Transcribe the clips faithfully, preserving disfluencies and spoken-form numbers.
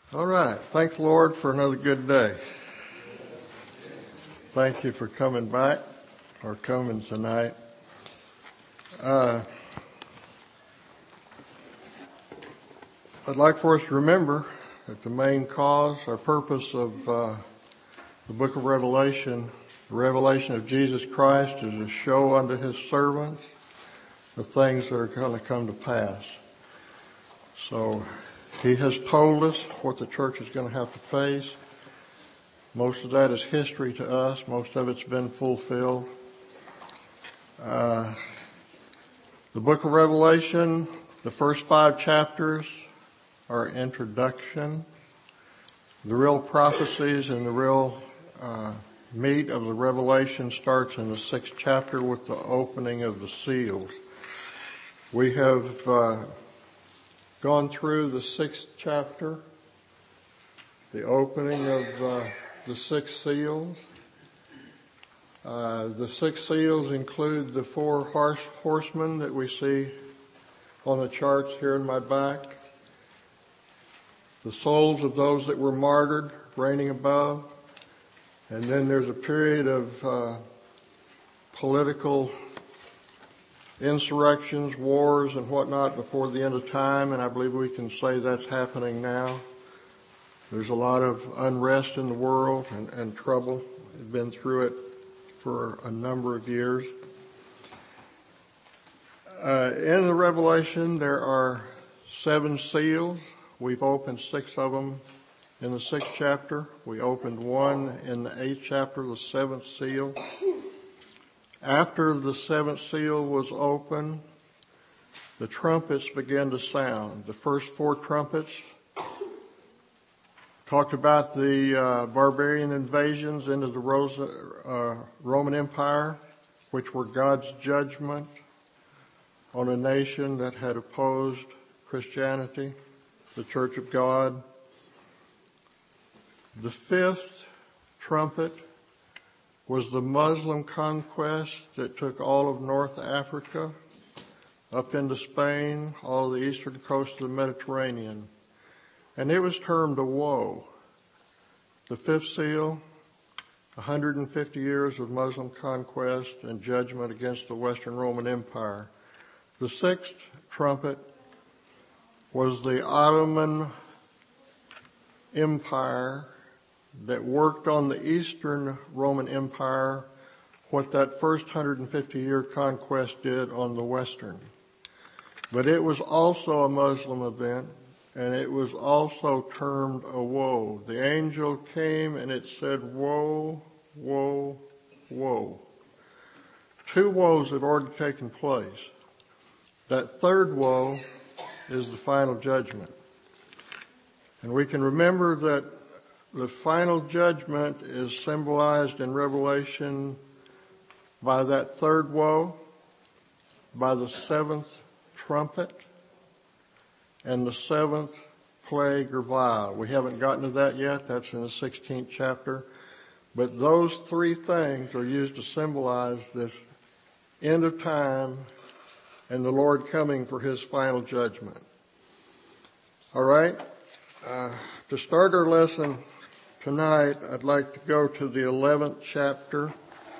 All right. Thank the Lord for another good day. Thank you for coming back or coming tonight. Uh, I'd like for us to remember that the main cause or purpose of uh, the book of Revelation, the revelation of Jesus Christ, is to show unto his servants the things that are going to come to pass. So he has told us what the church is going to have to face. Most of that is history to us. Most of it's been fulfilled. Uh, the book of Revelation, the first five chapters are introduction. The real prophecies and the real uh, meat of the revelation starts in the sixth chapter with the opening of the seals. We have uh, gone through the sixth chapter, the opening of uh, the six seals. Uh, the six seals include the four horse, horsemen that we see on the charts here in my back. The souls of those that were martyred reigning above. And then there's a period of uh, political insurrections, wars, and whatnot before the end of time, and I believe we can say that's happening now. There's a lot of unrest in the world and, and trouble. We've been through it for a number of years. Uh, in the Revelation, there are seven seals. We've opened six of them in the sixth chapter. We opened one in the eighth chapter, the seventh seal. After the seventh seal was opened, the trumpets began to sound. The first four trumpets talked about the uh, barbarian invasions into the Rosa, uh, Roman Empire, which were God's judgment on a nation that had opposed Christianity, the Church of God. The fifth trumpet was the Muslim conquest that took all of North Africa up into Spain, all the eastern coast of the Mediterranean. And it was termed a woe. The fifth seal, one hundred fifty years of Muslim conquest and judgment against the Western Roman Empire. The sixth trumpet was the Ottoman Empire that worked on the Eastern Roman Empire what that first one hundred fifty year conquest did on the Western. But it was also a Muslim event, and it was also termed a woe. The angel came and it said, woe, woe, woe. Two woes have already taken place. That third woe is the final judgment. And we can remember that the final judgment is symbolized in Revelation by that third woe, by the seventh trumpet, and the seventh plague or vial. We haven't gotten to that yet. That's in the sixteenth chapter. But those three things are used to symbolize this end of time and the Lord coming for his final judgment. All right. Uh, to start our lesson tonight, I'd like to go to the eleventh chapter,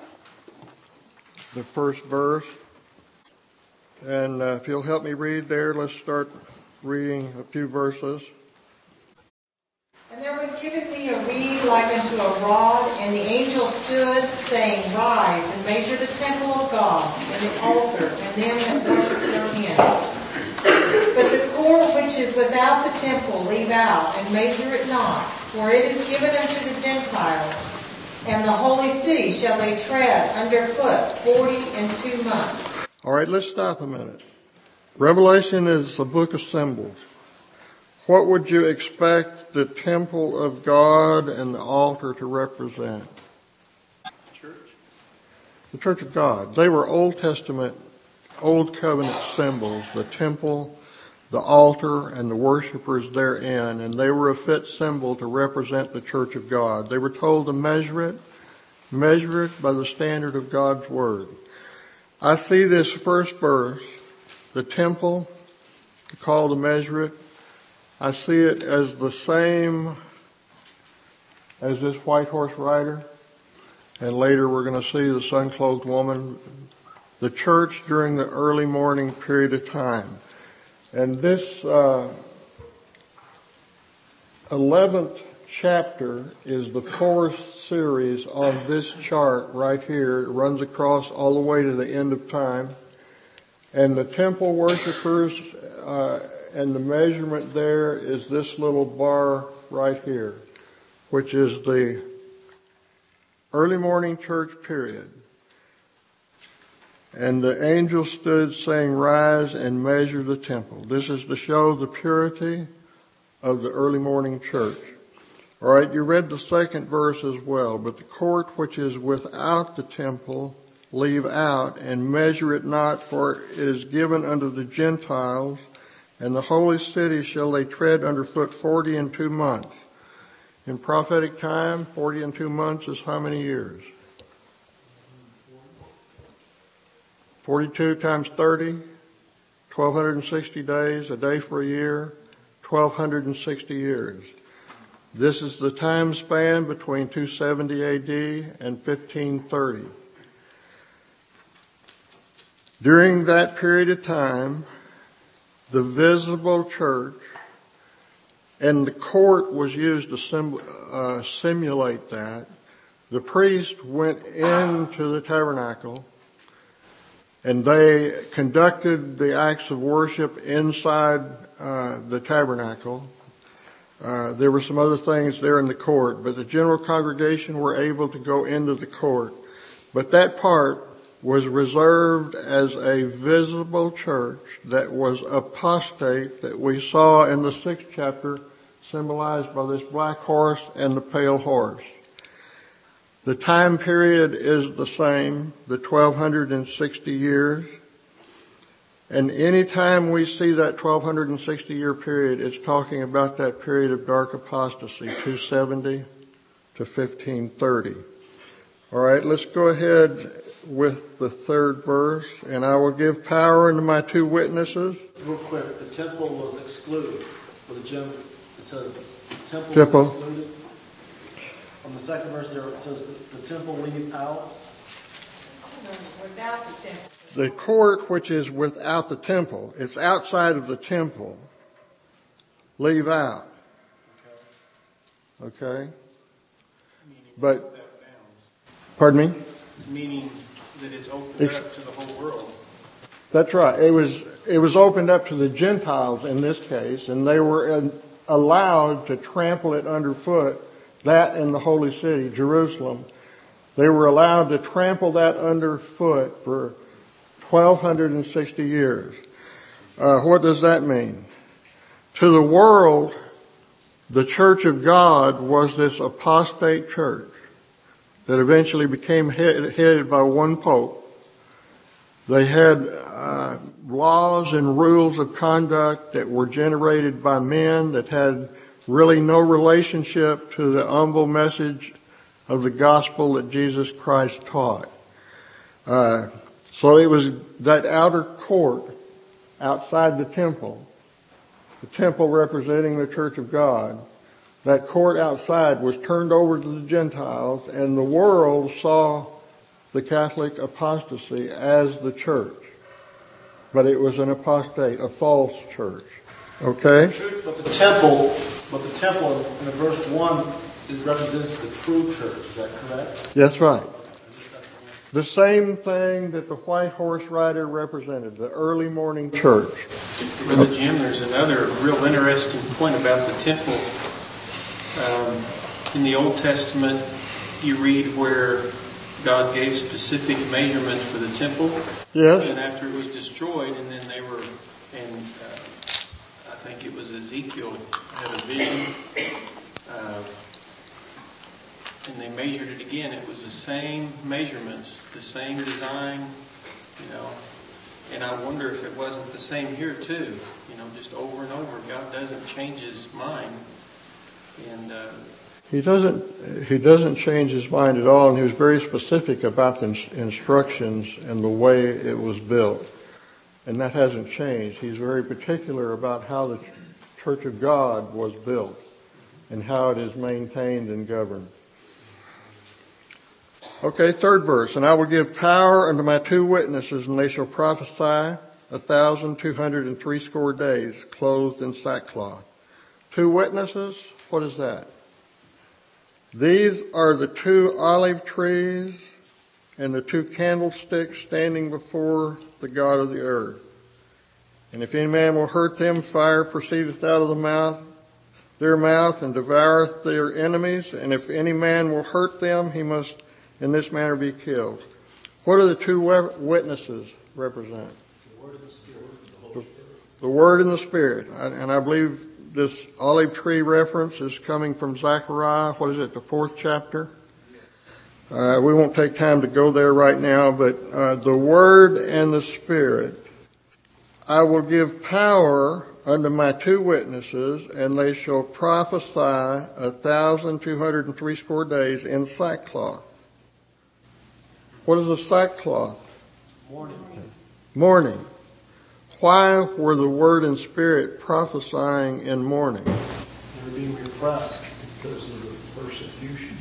the first verse. And uh, if you'll help me read there, let's start reading a few verses. And there was given me a reed like unto a rod, and the angel stood, saying, Rise, and measure the temple of God, and the altar, and them that worship therein. But the court which is without the temple leave out, and measure it not, for it is given unto the Gentiles, and the holy city shall they tread under foot forty and two months. All right, let's stop a minute. Revelation is a book of symbols. What would you expect the temple of God and the altar to represent? Church. The Church of God. They were Old Testament, Old Covenant symbols, the temple, the altar, and the worshipers therein, and they were a fit symbol to represent the Church of God. They were told to measure it, measure it by the standard of God's Word. I see this first verse, the temple, called to measure it, I see it as the same as this white horse rider, and later we're going to see the sun-clothed woman, the church during the early morning period of time. And this uh, eleventh chapter is the fourth series on this chart right here. It runs across all the way to the end of time. And the temple worshipers, uh, and the measurement there is this little bar right here, which is the early morning church period. And the angel stood saying, "Rise and measure the temple." This is to show the purity of the early morning church. All right, you read the second verse as well. "But the court which is without the temple leave out, and measure it not, for it is given unto the Gentiles, and the holy city shall they tread under foot forty and two months. In prophetic time, forty and two months is how many years? forty-two times thirty, twelve sixty days, a day for a year, twelve sixty years. This is the time span between two seventy A D and fifteen thirty. During that period of time, the visible church and the court was used to sim, uh, simulate that. The priest went into the tabernacle and they conducted the acts of worship inside uh, the tabernacle. Uh, there were some other things there in the court, but the general congregation were able to go into the court. But that part was reserved as a visible church that was apostate, that we saw in the sixth chapter, symbolized by this black horse and the pale horse. The time period is the same, the twelve sixty years. And any time we see that twelve sixty year period, it's talking about that period of dark apostasy, two seventy to fifteen thirty. All right, let's go ahead with the third verse. "And I will give power unto my two witnesses." Real quick, the temple was excluded. For the gem, it says the temple, temple. was excluded. On the second verse there, it says the, the temple leave out. Without the temple. The court which is without the temple, it's outside of the temple, leave out. Okay? But, pardon me? Meaning that it's opened It's, up to the whole world. That's right. It was, it was opened up to the Gentiles in this case, and they were allowed to trample it underfoot, that in the holy city, Jerusalem. They were allowed to trample that underfoot for twelve sixty years. Uh, what does that mean? To the world, the Church of God was this apostate church that eventually became head, headed by one pope. They had uh, laws and rules of conduct that were generated by men that had really no relationship to the humble message of the gospel that Jesus Christ taught. Uh, so it was that outer court outside the temple, the temple representing the Church of God. That court outside was turned over to the Gentiles, and the world saw the Catholic apostasy as the church. But it was an apostate, a false church. Okay? But the temple, but the temple in the verse one is represents the true church. Is that correct? That's right. The same thing that the white horse rider represented, the early morning church. Brother Jim, there's another real interesting point about the temple. Um, in the Old Testament, you read where God gave specific measurements for the temple. Yes. And after it was destroyed, and then they were, and uh, I think it was Ezekiel had a vision, uh, and they measured it again. It was the same measurements, the same design, you know. And I wonder if it wasn't the same here too. You know, just over and over, God doesn't change His mind. And uh, He doesn't. He doesn't change His mind at all, and He was very specific about the instructions and the way it was built, and that hasn't changed. He's very particular about how the Church of God was built and how it is maintained and governed. Okay, third verse. And I will give power unto my two witnesses, and they shall prophesy a thousand two hundred and threescore days, clothed in sackcloth. Two witnesses? What is that? These are the two olive trees and the two candlesticks standing before the God of the earth. And if any man will hurt them, fire proceedeth out of the mouth, their mouth, and devoureth their enemies. And if any man will hurt them, he must in this manner be killed. What do the two witnesses represent? The Word and the Spirit. The, Holy Spirit. The Word and the Spirit. And I believe this olive tree reference is coming from Zechariah. What is it, the fourth chapter? Uh, we won't take time to go there right now, but uh, the Word and the Spirit. I will give power unto my two witnesses, and they shall prophesy a thousand two hundred and threescore days in sackcloth. What is a sackcloth? Mourning. Mourning. Why were the Word and Spirit prophesying in mourning? They were being repressed because of the persecution.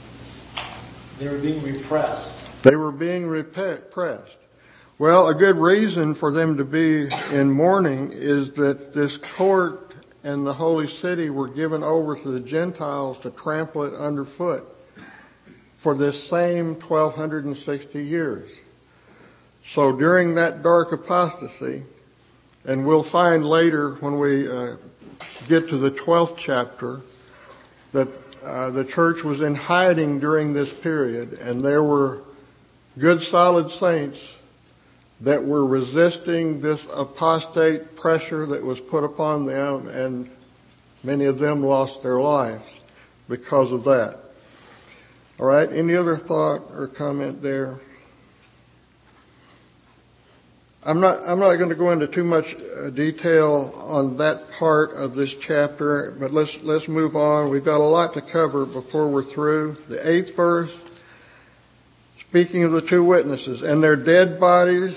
They were being repressed. They were being repressed. Well, a good reason for them to be in mourning is that this court and the holy city were given over to the Gentiles to trample it underfoot for this same twelve sixty years. So during that dark apostasy, and we'll find later when we uh, get to the twelfth chapter that uh, the church was in hiding during this period, and there were good solid saints that were resisting this apostate pressure that was put upon them, and many of them lost their lives because of that. All right, any other thought or comment there? I'm not, I'm not going to go into too much uh, detail on that part of this chapter, but let's, let's move on. We've got a lot to cover before we're through. The eighth verse, speaking of the two witnesses, and their dead bodies.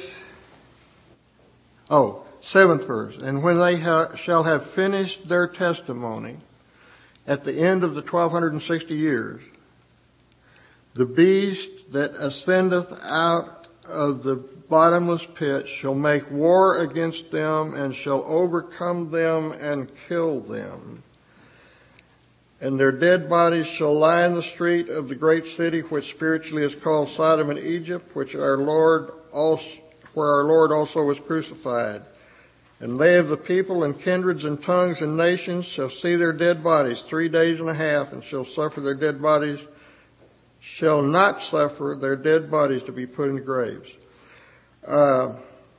Oh, seventh verse. And when they ha- shall have finished their testimony at the end of the twelve sixty years, the beast that ascendeth out of the bottomless pit shall make war against them and shall overcome them and kill them. And their dead bodies shall lie in the street of the great city, which spiritually is called Sodom and Egypt, which our Lord also, where our Lord also was crucified. And they of the people and kindreds and tongues and nations shall see their dead bodies three days and a half, and shall suffer their dead bodies, shall not suffer their dead bodies to be put in graves. Uh,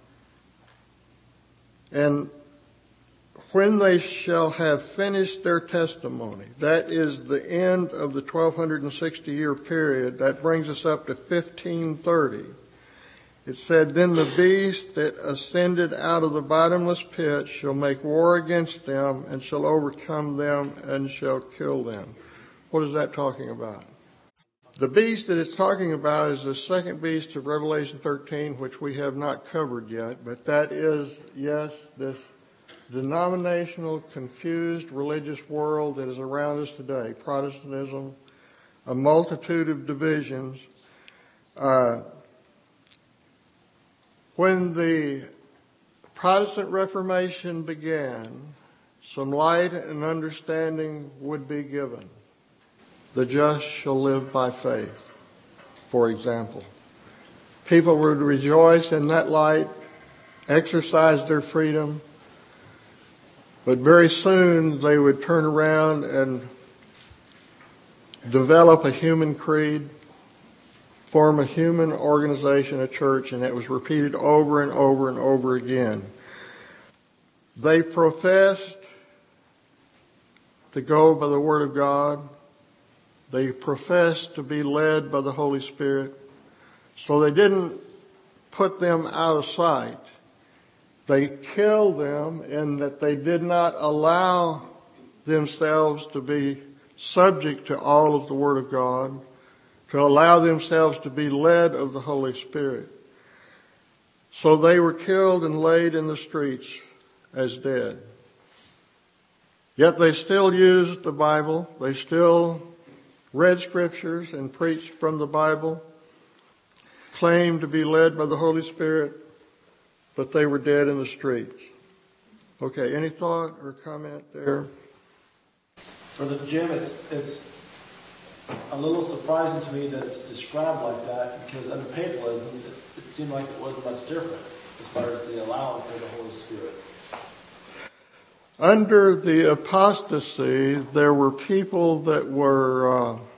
and when they shall have finished their testimony, that is the end of the twelve sixty year period. That brings us up to fifteen thirty. It said, then the beast that ascended out of the bottomless pit shall make war against them and shall overcome them and shall kill them. What is that talking about? The beast that it's talking about is the second beast of Revelation thirteen, which we have not covered yet, but that is, yes, this denominational, confused religious world that is around us today. Protestantism, a multitude of divisions. Uh, when the Protestant Reformation began, some light and understanding would be given. The just shall live by faith, for example. People would rejoice in that light, exercise their freedom, but very soon they would turn around and develop a human creed, form a human organization, a church, and it was repeated over and over and over again. They professed to go by the Word of God. They professed to be led by the Holy Spirit. So they didn't put them out of sight. They killed them in that they did not allow themselves to be subject to all of the Word of God, to allow themselves to be led of the Holy Spirit. So they were killed and laid in the streets as dead. Yet they still used the Bible. They still read scriptures and preached from the Bible, claimed to be led by the Holy Spirit, but they were dead in the streets. Okay, any thought or comment there? Brother Jim, it's, it's a little surprising to me that it's described like that, because under papalism, it, it seemed like it wasn't much different as far as the allowance of the Holy Spirit. Under the apostasy, there were people that were uh,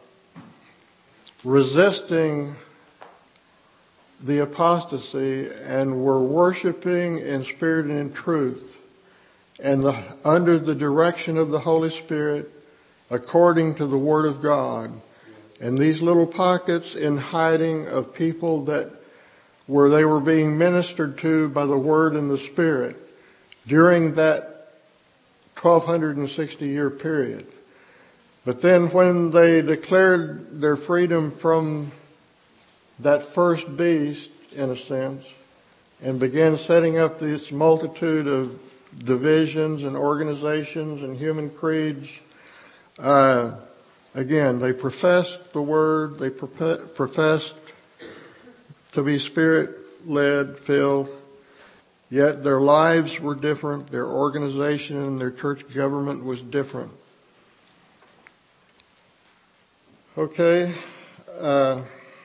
resisting the apostasy and were worshiping in spirit and in truth, and the, under the direction of the Holy Spirit, according to the Word of God. And these little pockets in hiding of people that where they were being ministered to by the Word and the Spirit during that twelve sixty year period. But then when they declared their freedom from that first beast, in a sense, and began setting up this multitude of divisions and organizations and human creeds, uh, again, they professed the Word, they professed to be Spirit-led, filled, yet their lives were different, their organization and their church government was different. Okay. Uh,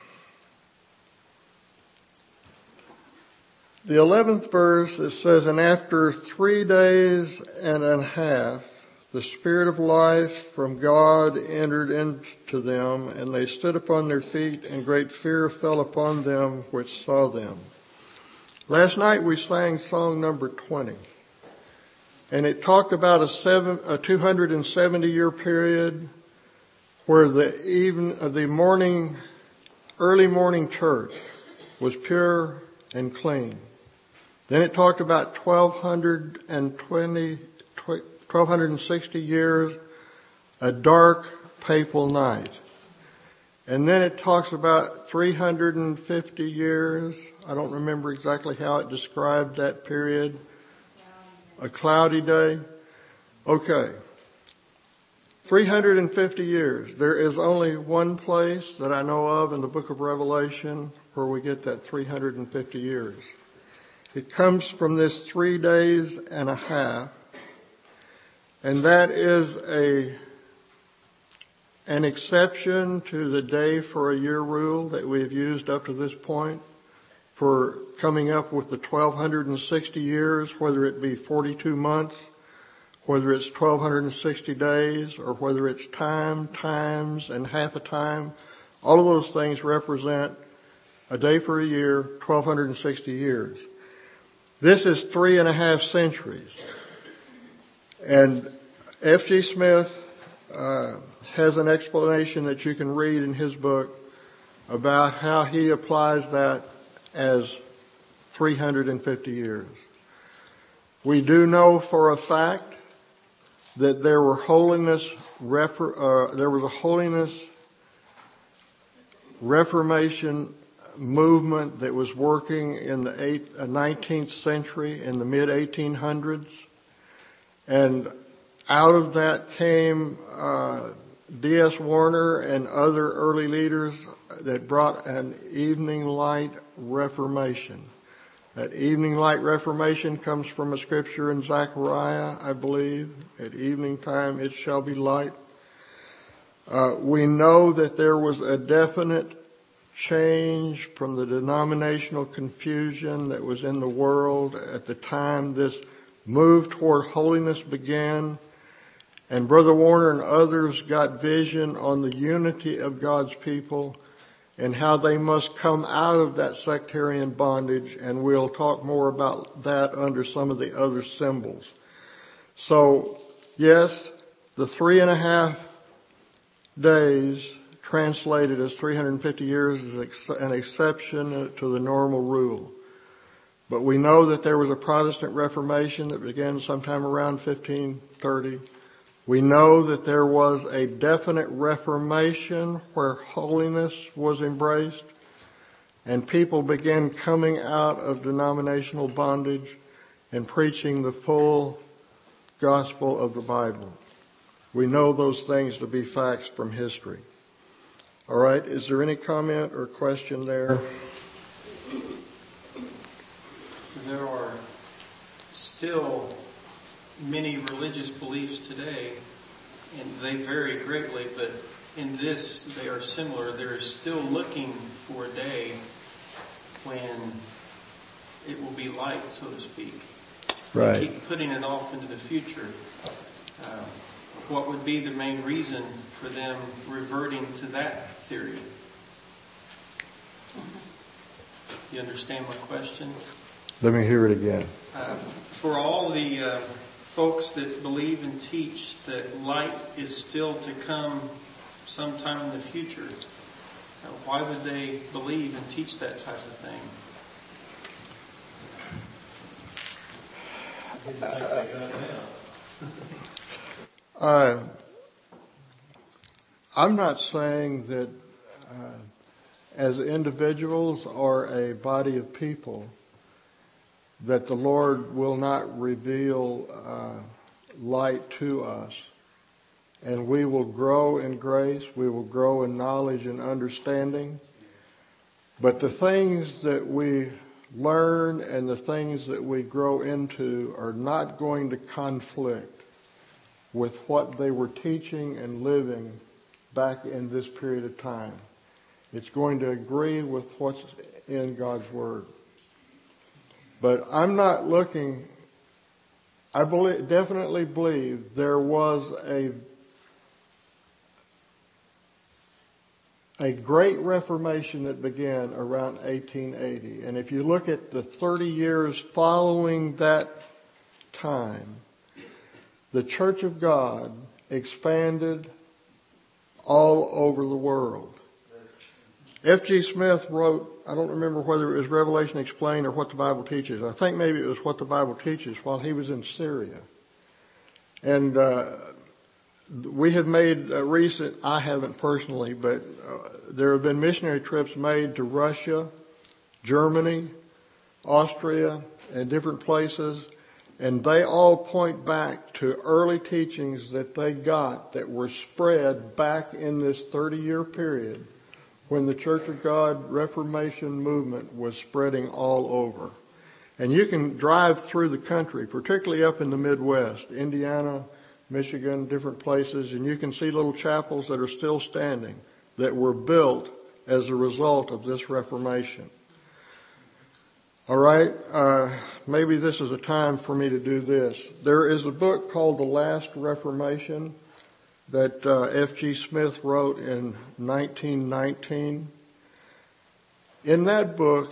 the eleventh verse, it says, "And after three days and a half, the Spirit of life from God entered into them, and they stood upon their feet, and great fear fell upon them which saw them." Last night we sang song number twenty, and it talked about a, seven, a two hundred seventy year period where the even uh, the morning, early morning church was pure and clean. Then it talked about twelve twenty, twelve sixty years, a dark papal night. And then it talks about three hundred fifty years. I don't remember exactly how it described that period. A cloudy day. Okay. three hundred fifty years. There is only one place that I know of in the book of Revelation where we get that three hundred fifty years. It comes from this three days and a half. And that is a an exception to the day for a year rule that we have used up to this point for coming up with the twelve sixty years, whether it be forty-two months, whether it's twelve sixty days, or whether it's time, times, and half a time. All of those things represent a day for a year, twelve sixty years. This is three and a half centuries. And F G Smith uh, has an explanation that you can read in his book about how he applies that as three hundred fifty years. We do know for a fact that there were holiness, refer, uh, there was a holiness Reformation movement that was working in the eight, uh, nineteenth century, in the mid eighteen hundreds, and out of that came uh, D S Warner and other early leaders that brought an evening light reformation. That evening light reformation comes from a scripture in Zechariah, I believe. At evening time it shall be light. Uh, we know that there was a definite change from the denominational confusion that was in the world at the time this move toward holiness began. And Brother Warner and others got vision on the unity of God's people and how they must come out of that sectarian bondage, and we'll talk more about that under some of the other symbols. So, yes, the three and a half days translated as three hundred fifty years is an exception to the normal rule. But we know that there was a Protestant Reformation that began sometime around fifteen thirty. We know that there was a definite Reformation where holiness was embraced and people began coming out of denominational bondage and preaching the full gospel of the Bible. We know those things to be facts from history. All right, is there any comment or question there? There are still many religious beliefs today, and they vary greatly, but in this they are similar. They're still looking for a day when it will be light, so to speak. Right. They keep putting it off into the future. Uh, what would be the main reason for them reverting to that theory? You understand my question? Let me hear it again. Uh, for all the uh, folks that believe and teach that light is still to come sometime in the future, uh, why would they believe and teach that type of thing? Uh, I'm not saying that uh, as individuals or a body of people that the Lord will not reveal uh, light to us, and we will grow in grace, we will grow in knowledge and understanding. But the things that we learn and the things that we grow into are not going to conflict with what they were teaching and living back in this period of time. It's going to agree with what's in God's Word. But I'm not looking, I believe, definitely believe there was a a great Reformation that began around eighteen eighty. And if you look at the thirty years following that time, the Church of God expanded all over the world. F G Smith wrote, I don't remember whether it was Revelation Explained or What the Bible Teaches. I think maybe it was What the Bible Teaches while he was in Syria. And uh, we had made a recent, I haven't personally, but uh, there have been missionary trips made to Russia, Germany, Austria, and different places. And they all point back to early teachings that they got that were spread back in this thirty-year period when the Church of God Reformation movement was spreading all over. And you can drive through the country, particularly up in the Midwest, Indiana, Michigan, different places, and you can see little chapels that are still standing that were built as a result of this Reformation. All right, uh, maybe this is a time for me to do this. There is a book called The Last Reformation that uh, F G Smith wrote in nineteen nineteen. In that book,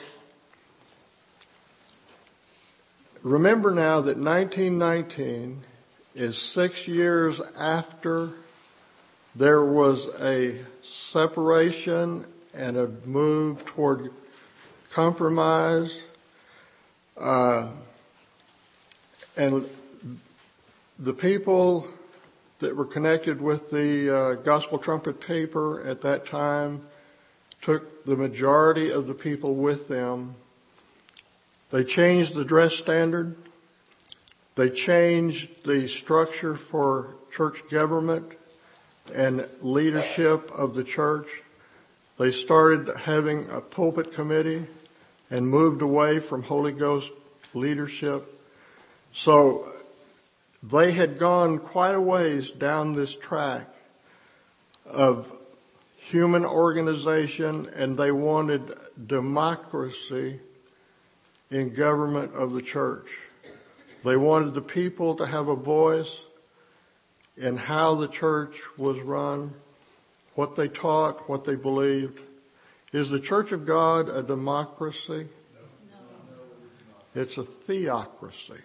remember now that nineteen nineteen is six years after there was a separation and a move toward compromise. Uh, and the people that were connected with the uh, Gospel Trumpet paper at that time took the majority of the people with them. They changed the dress standard. They changed the structure for church government and leadership of the church. They started having a pulpit committee and moved away from Holy Ghost leadership. So they had gone quite a ways down this track of human organization, and they wanted democracy in government of the church. They wanted the people to have a voice in how the church was run, what they taught, what they believed. Is the Church of God a democracy? No. It's a theocracy.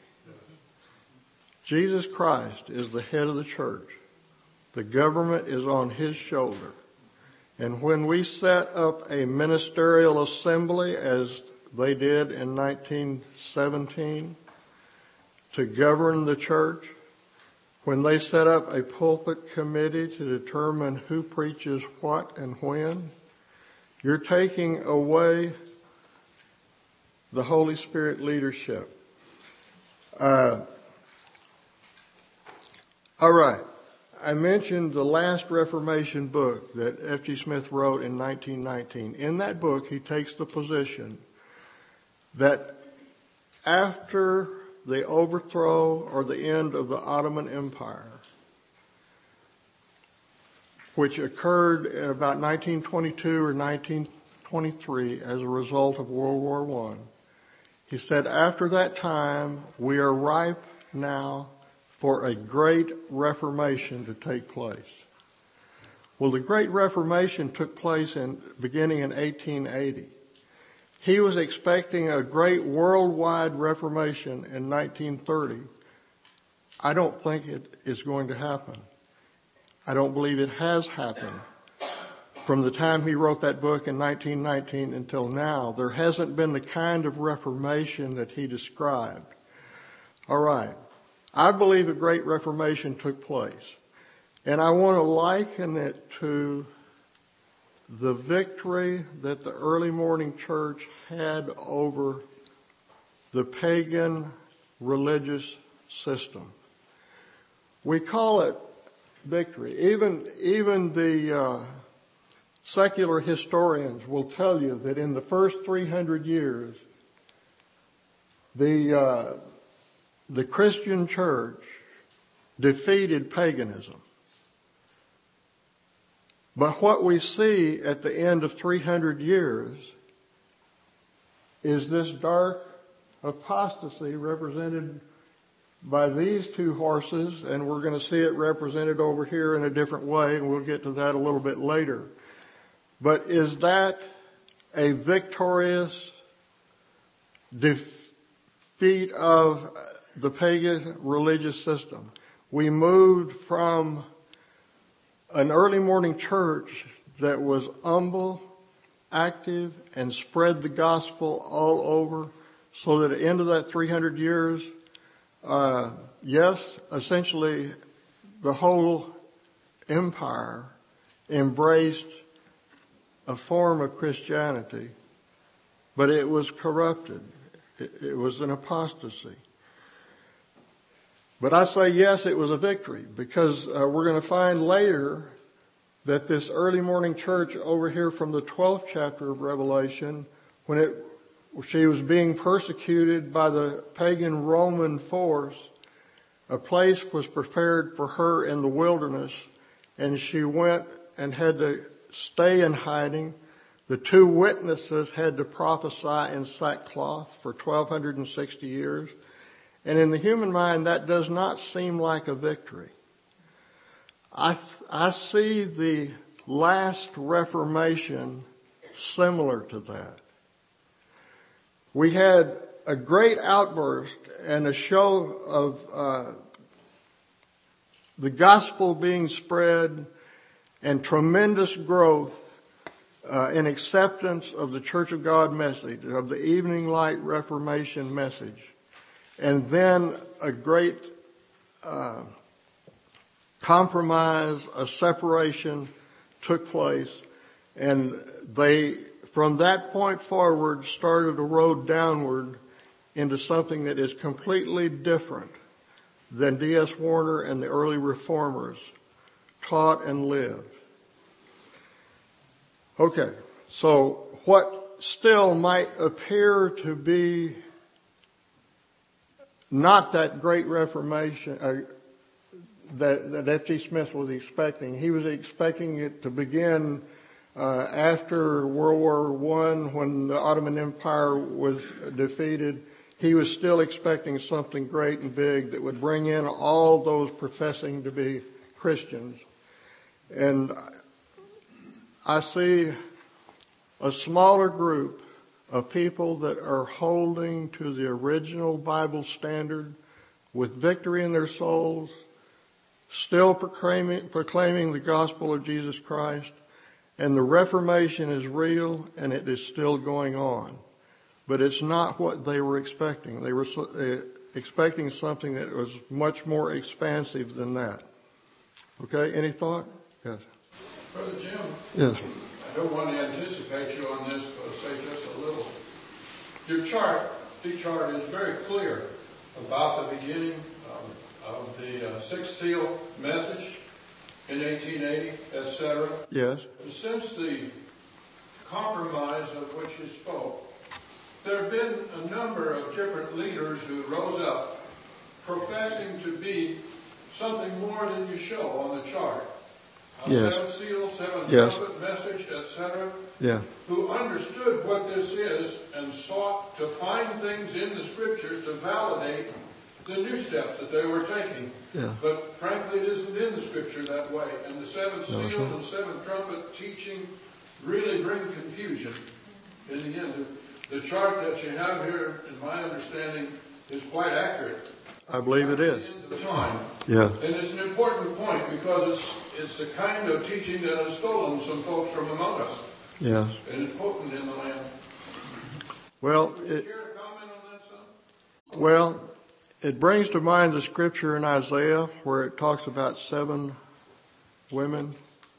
Jesus Christ is the head of the church. The government is on his shoulder. And when we set up a ministerial assembly, as they did in nineteen seventeen, to govern the church, when they set up a pulpit committee to determine who preaches what and when, you're taking away the Holy Spirit leadership. Uh, all right. I mentioned the last Reformation book that F G Smith wrote in nineteen nineteen. In that book, he takes the position that after the overthrow or the end of the Ottoman Empire, which occurred in about nineteen twenty-two or nineteen twenty-three as a result of World War One, he said, after that time, we are ripe now for a great Reformation to take place. Well, the Great Reformation took place in beginning in eighteen eighty. He was expecting a great worldwide Reformation in nineteen thirty. I don't think it is going to happen. I don't believe it has happened. From the time he wrote that book in nineteen nineteen until now, there hasn't been the kind of Reformation that he described. All right. I believe a great Reformation took place. And I want to liken it to the victory that the early morning church had over the pagan religious system. We call it victory. Even, even the uh, secular historians will tell you that in the first three hundred years, the uh, the Christian church defeated paganism. But what we see at the end of three hundred years is this dark apostasy represented by these two horses, and we're going to see it represented over here in a different way, and we'll get to that a little bit later. But is that a victorious defeat of the pagan religious system? We moved from an early morning church that was humble, active, and spread the gospel all over, so that at the end of that three hundred years, uh, yes, essentially the whole empire embraced a form of Christianity, but it was corrupted. It, it was an apostasy. But I say, yes, it was a victory, because uh, we're going to find later that this early morning church over here from the twelfth chapter of Revelation, when it, she was being persecuted by the pagan Roman force, a place was prepared for her in the wilderness, and she went and had to stay in hiding. The two witnesses had to prophesy in sackcloth for twelve sixty years. And in the human mind, that does not seem like a victory. I, I see the last Reformation similar to that. We had a great outburst and a show of uh, the gospel being spread and tremendous growth uh, in acceptance of the Church of God message, of the Evening Light Reformation message. And then a great uh, compromise, a separation took place. And they, from that point forward, started a road downward into something that is completely different than D S Warner and the early reformers taught and lived. Okay, so what still might appear to be not that great Reformation uh, that, that F G Smith was expecting. He was expecting it to begin uh, after World War One, when the Ottoman Empire was defeated. He was still expecting something great and big that would bring in all those professing to be Christians. And I see a smaller group of people that are holding to the original Bible standard with victory in their souls, still proclaiming, proclaiming the gospel of Jesus Christ, and the Reformation is real and it is still going on. But it's not what they were expecting. They were uh, expecting something that was much more expansive than that. Okay, any thought? Yes. Brother Jim. Yes. I don't want to anticipate you on this, but I'll say just a little. Your chart, the chart is very clear about the beginning of, of the uh, sixth seal message, in eighteen eighty, et cetera. Yes. Since the compromise of which you spoke, there have been a number of different leaders who rose up professing to be something more than you show on the chart. A Yes. seven seal, seven Yes. trumpet message, et cetera. Yeah. Who understood what this is and sought to find things in the scriptures to validate the new steps that they were taking. Yeah. But frankly, it isn't in the scripture that way. And the seven seal it's not. and seven trumpet teaching really bring confusion. In the end, the, the chart that you have here, in my understanding, is quite accurate. I believe it is. At the end of time. Yeah. And it's an important point because it's it's the kind of teaching that has stolen some folks from among us. Yes. And is potent in the land. Well, Would you it, care to comment on that, son? well, it brings to mind the scripture in Isaiah where it talks about seven women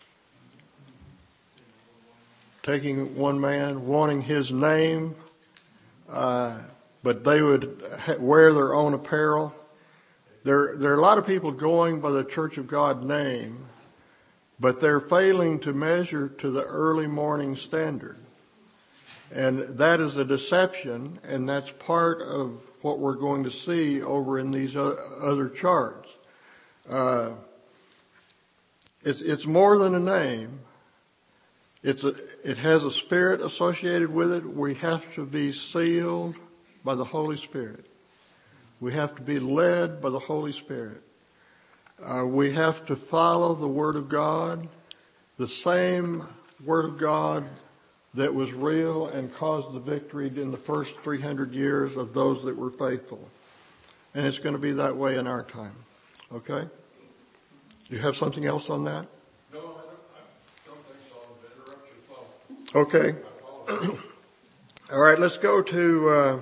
taking one man, wanting his name, uh, but they would ha- wear their own apparel. There, there are a lot of people going by the Church of God name, but they're failing to measure to the early morning standard. And that is a deception, and that's part of what we're going to see over in these other charts. Uh, it's, it's more than a name. It's a, it has a spirit associated with it. We have to be sealed by the Holy Spirit. We have to be led by the Holy Spirit. Uh, we have to follow the Word of God, the same Word of God that was real and caused the victory in the first three hundred years of those that were faithful. And it's going to be that way in our time. Okay? Do you have something else on that? No, I don't, I don't think so. I'll interrupt your flow. Okay. All right, let's go to uh,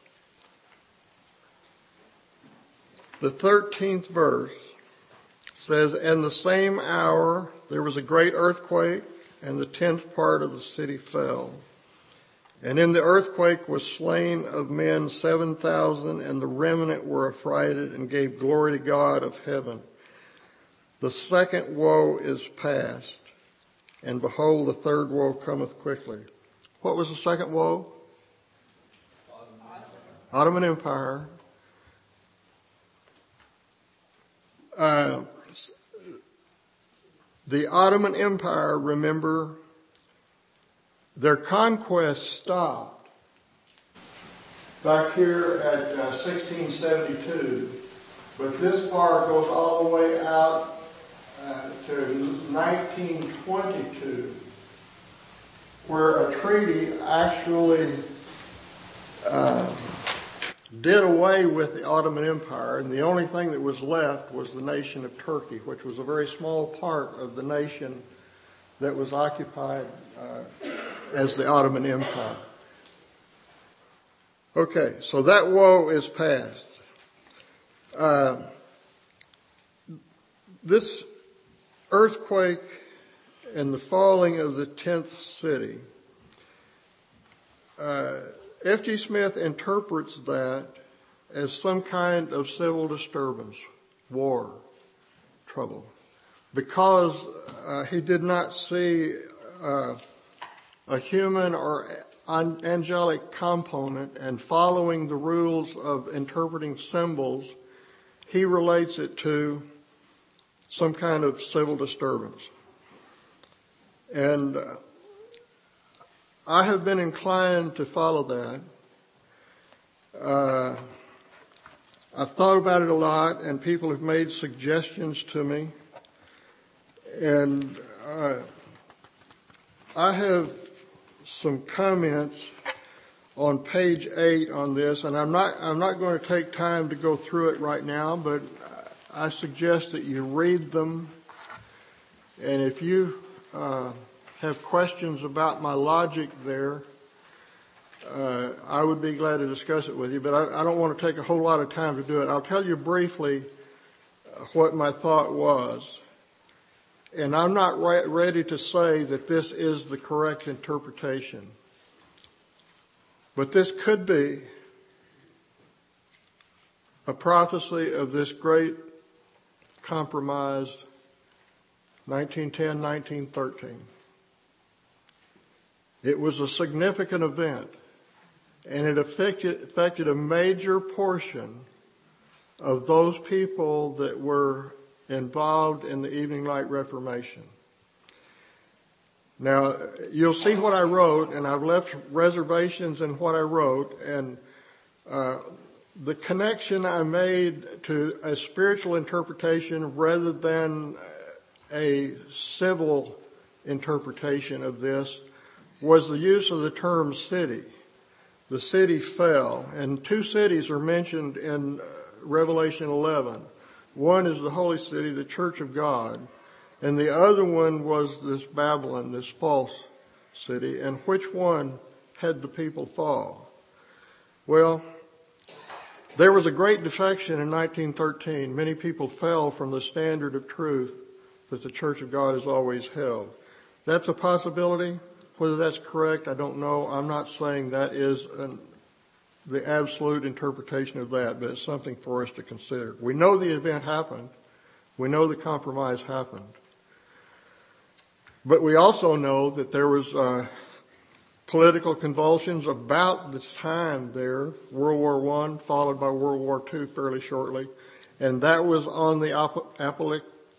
the thirteenth verse. It says, "And the same hour there was a great earthquake, and the tenth part of the city fell. And in the earthquake was slain of men seven thousand, and the remnant were affrighted and gave glory to God of heaven. The second woe is past, and behold, the third woe cometh quickly." What was the second woe? Ottoman Empire. Uh, the Ottoman Empire, remember, their conquest stopped back here at uh, sixteen seventy-two, but this part goes all the way out uh, to nineteen twenty-two, where a treaty actually uh, did away with the Ottoman Empire, and the only thing that was left was the nation of Turkey, which was a very small part of the nation that was occupied uh, as the Ottoman Empire. Okay, so that woe is past. Uh, this earthquake and the falling of the tenth city, uh, F G Smith interprets that as some kind of civil disturbance, war, trouble, because uh, he did not see uh, a human or an angelic component, and following the rules of interpreting symbols, he relates it to some kind of civil disturbance. And uh, I have been inclined to follow that. Uh, I've thought about it a lot, and people have made suggestions to me. And uh, I have some comments on page eight on this, and I'm not I'm not going to take time to go through it right now, but I suggest that you read them. And if you uh, have questions about my logic there, uh, I would be glad to discuss it with you, but I, I don't want to take a whole lot of time to do it. I'll tell you briefly what my thought was. And I'm not re- ready to say that this is the correct interpretation. But this could be a prophecy of this great compromise nineteen ten, nineteen thirteen. It was a significant event, and it affected, affected a major portion of those people that were involved in the Evening Light Reformation. Now, you'll see what I wrote, and I've left reservations in what I wrote, and uh, the connection I made to a spiritual interpretation rather than a civil interpretation of this was the use of the term city. The city fell, and two cities are mentioned in Revelation eleven. One is the holy city, the church of God, and the other one was this Babylon, this false city. And which one had the people fall? Well, there was a great defection in nineteen thirteen. Many people fell from the standard of truth that the church of God has always held. That's a possibility. Whether that's correct, I don't know. I'm not saying that is an, the absolute interpretation of that, but it's something for us to consider. We know the event happened. We know the compromise happened. But we also know that there was uh, political convulsions about this time there, World War One, followed by World War Two fairly shortly, and that was on the Apostolic.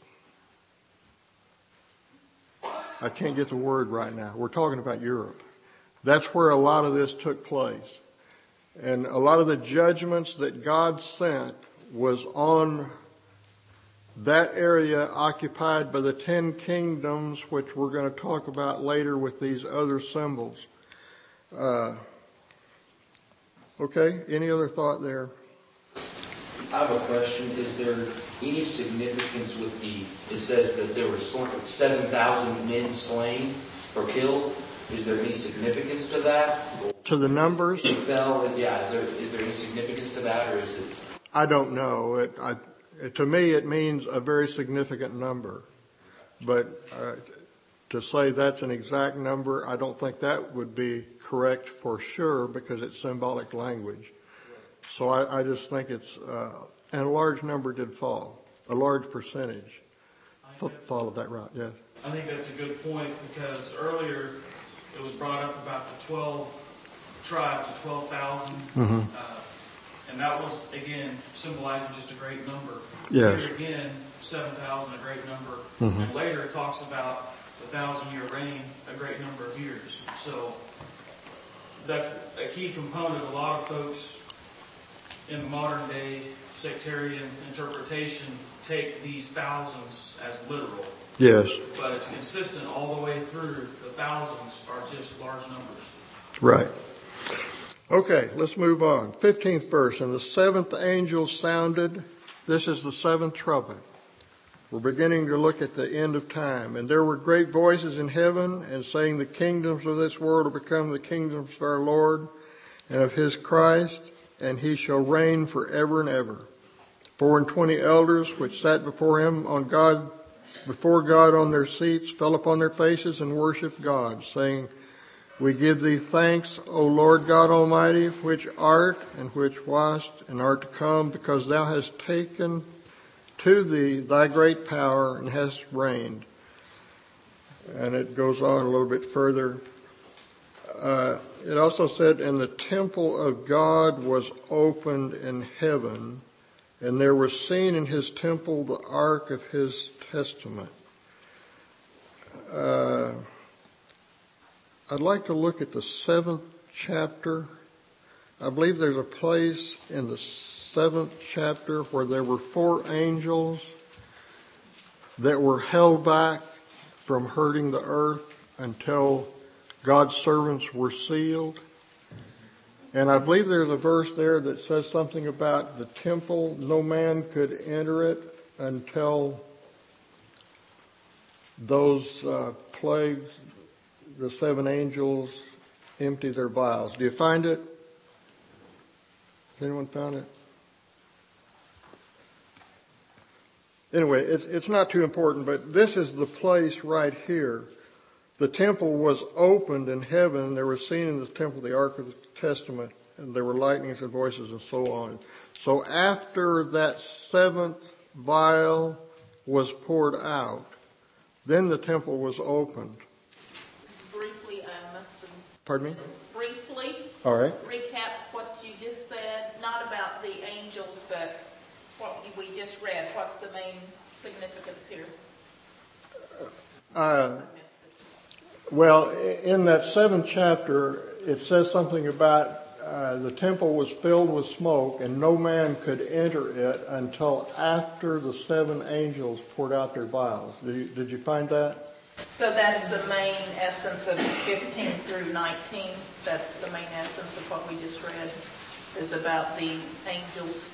I can't get the word right now. We're talking about Europe. That's where a lot of this took place. And a lot of the judgments that God sent was on that area occupied by the ten kingdoms, which we're going to talk about later with these other symbols. Uh, okay, any other thought there? I have a question. Is there any significance with the, it says that there were seven thousand men slain or killed. Is there any significance to that? To the numbers? It fell, yeah, is there, is there any significance to that, or is it? I don't know. It, I, it, to me, it means a very significant number. But uh, to say that's an exact number, I don't think that would be correct for sure because it's symbolic language. So I, I just think it's, uh, and a large number did fall, a large percentage F- followed that route, yes. I think that's a good point because earlier it was brought up about the twelve tribes, the twelve thousand, mm-hmm. uh, and that was, again, symbolizing just a great number. Yes. Here again, seven thousand, a great number. Mm-hmm. And later it talks about the thousand-year reign, a great number of years. So that's a key component. A lot of folks in the modern day sectarian interpretation take these thousands as literal. Yes. But it's consistent all the way through. The thousands are just large numbers. Right. Okay, let's move on. fifteenth verse. And the seventh angel sounded. This is the seventh trumpet. We're beginning to look at the end of time. And there were great voices in heaven and saying, the kingdoms of this world will become the kingdoms of our Lord and of his Christ, and he shall reign forever and ever. Four and twenty elders which sat before him on God, before God on their seats, fell upon their faces and worshipped God, saying, we give thee thanks, O Lord God Almighty, which art and which wast and art to come, because thou hast taken to thee thy great power and hast reigned. And it goes on a little bit further. Uh, it also said, and the temple of God was opened in heaven, and there was seen in his temple the ark of his testament. Uh, I'd like to look at the seventh chapter. I believe there's a place in the seventh chapter where there were four angels that were held back from hurting the earth until God's servants were sealed. And I believe there's a verse there that says something about the temple. No man could enter it until those uh, plagues, the seven angels, empty their vials. Do you find it? Has anyone found it? Anyway, it's, it's not too important, but this is the place right here. The temple was opened in heaven. There was seen in the temple the Ark of the Testament, and there were lightnings and voices and so on. So after that seventh vial was poured out, Then the temple was opened. Briefly, I must have Pardon me? briefly All right. recap what you just said, not about the angels, but what we just read. What's the main significance here? Uh, I missed it. well, in that seventh chapter, it says something about uh, the temple was filled with smoke and no man could enter it until after the seven angels poured out their vials. Did you, did you find that? So that is the main essence of fifteen through nineteen. That's the main essence of what we just read, is about the angels.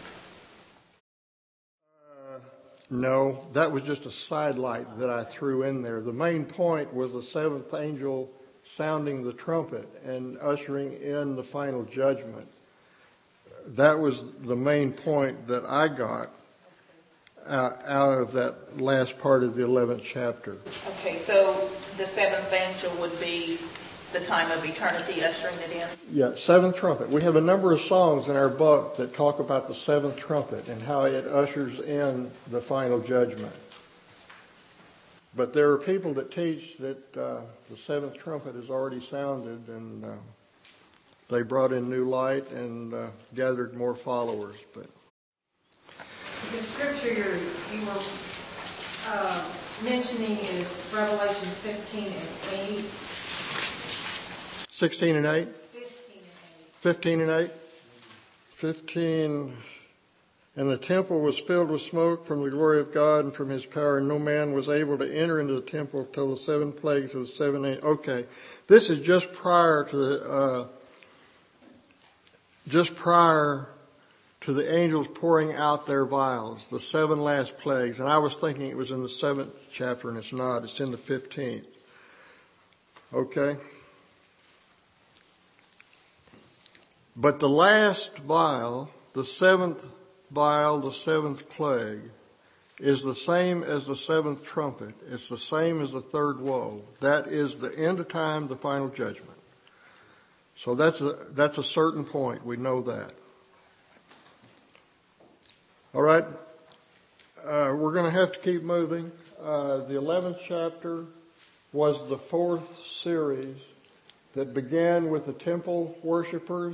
Uh, no, that was just a sidelight that I threw in there. The main point was the seventh angel sounding the trumpet and ushering in the final judgment. That was the main point that I got uh, out of that last part of the eleventh chapter. Okay, so the seventh angel would be the time of eternity ushering it in? Yeah, seventh trumpet. We have a number of songs in our book that talk about the seventh trumpet and how it ushers in the final judgment. But there are people that teach that uh, the seventh trumpet has already sounded, and uh, they brought in new light and uh, gathered more followers. But The scripture you're, you were uh, mentioning is Revelations fifteen and eight. sixteen and eight? fifteen and eight. fifteen and eight? fifteen. And the temple was filled with smoke from the glory of God and from his power, and no man was able to enter into the temple till the seven plagues of the seven angels. Okay, this is just prior to the, uh, just prior to the angels pouring out their vials, the seven last plagues. And I was thinking it was in the seventh chapter, and it's not. It's in the fifteenth. Okay? But the last vial, the seventh vial, the seventh plague, is the same as the seventh trumpet. It's the same as the third woe. That is the end of time, the final judgment. So that's a, that's a certain point. We know that. All right. Uh, we're going to have to keep moving. Uh, the eleventh chapter was the fourth series that began with the temple worshipers,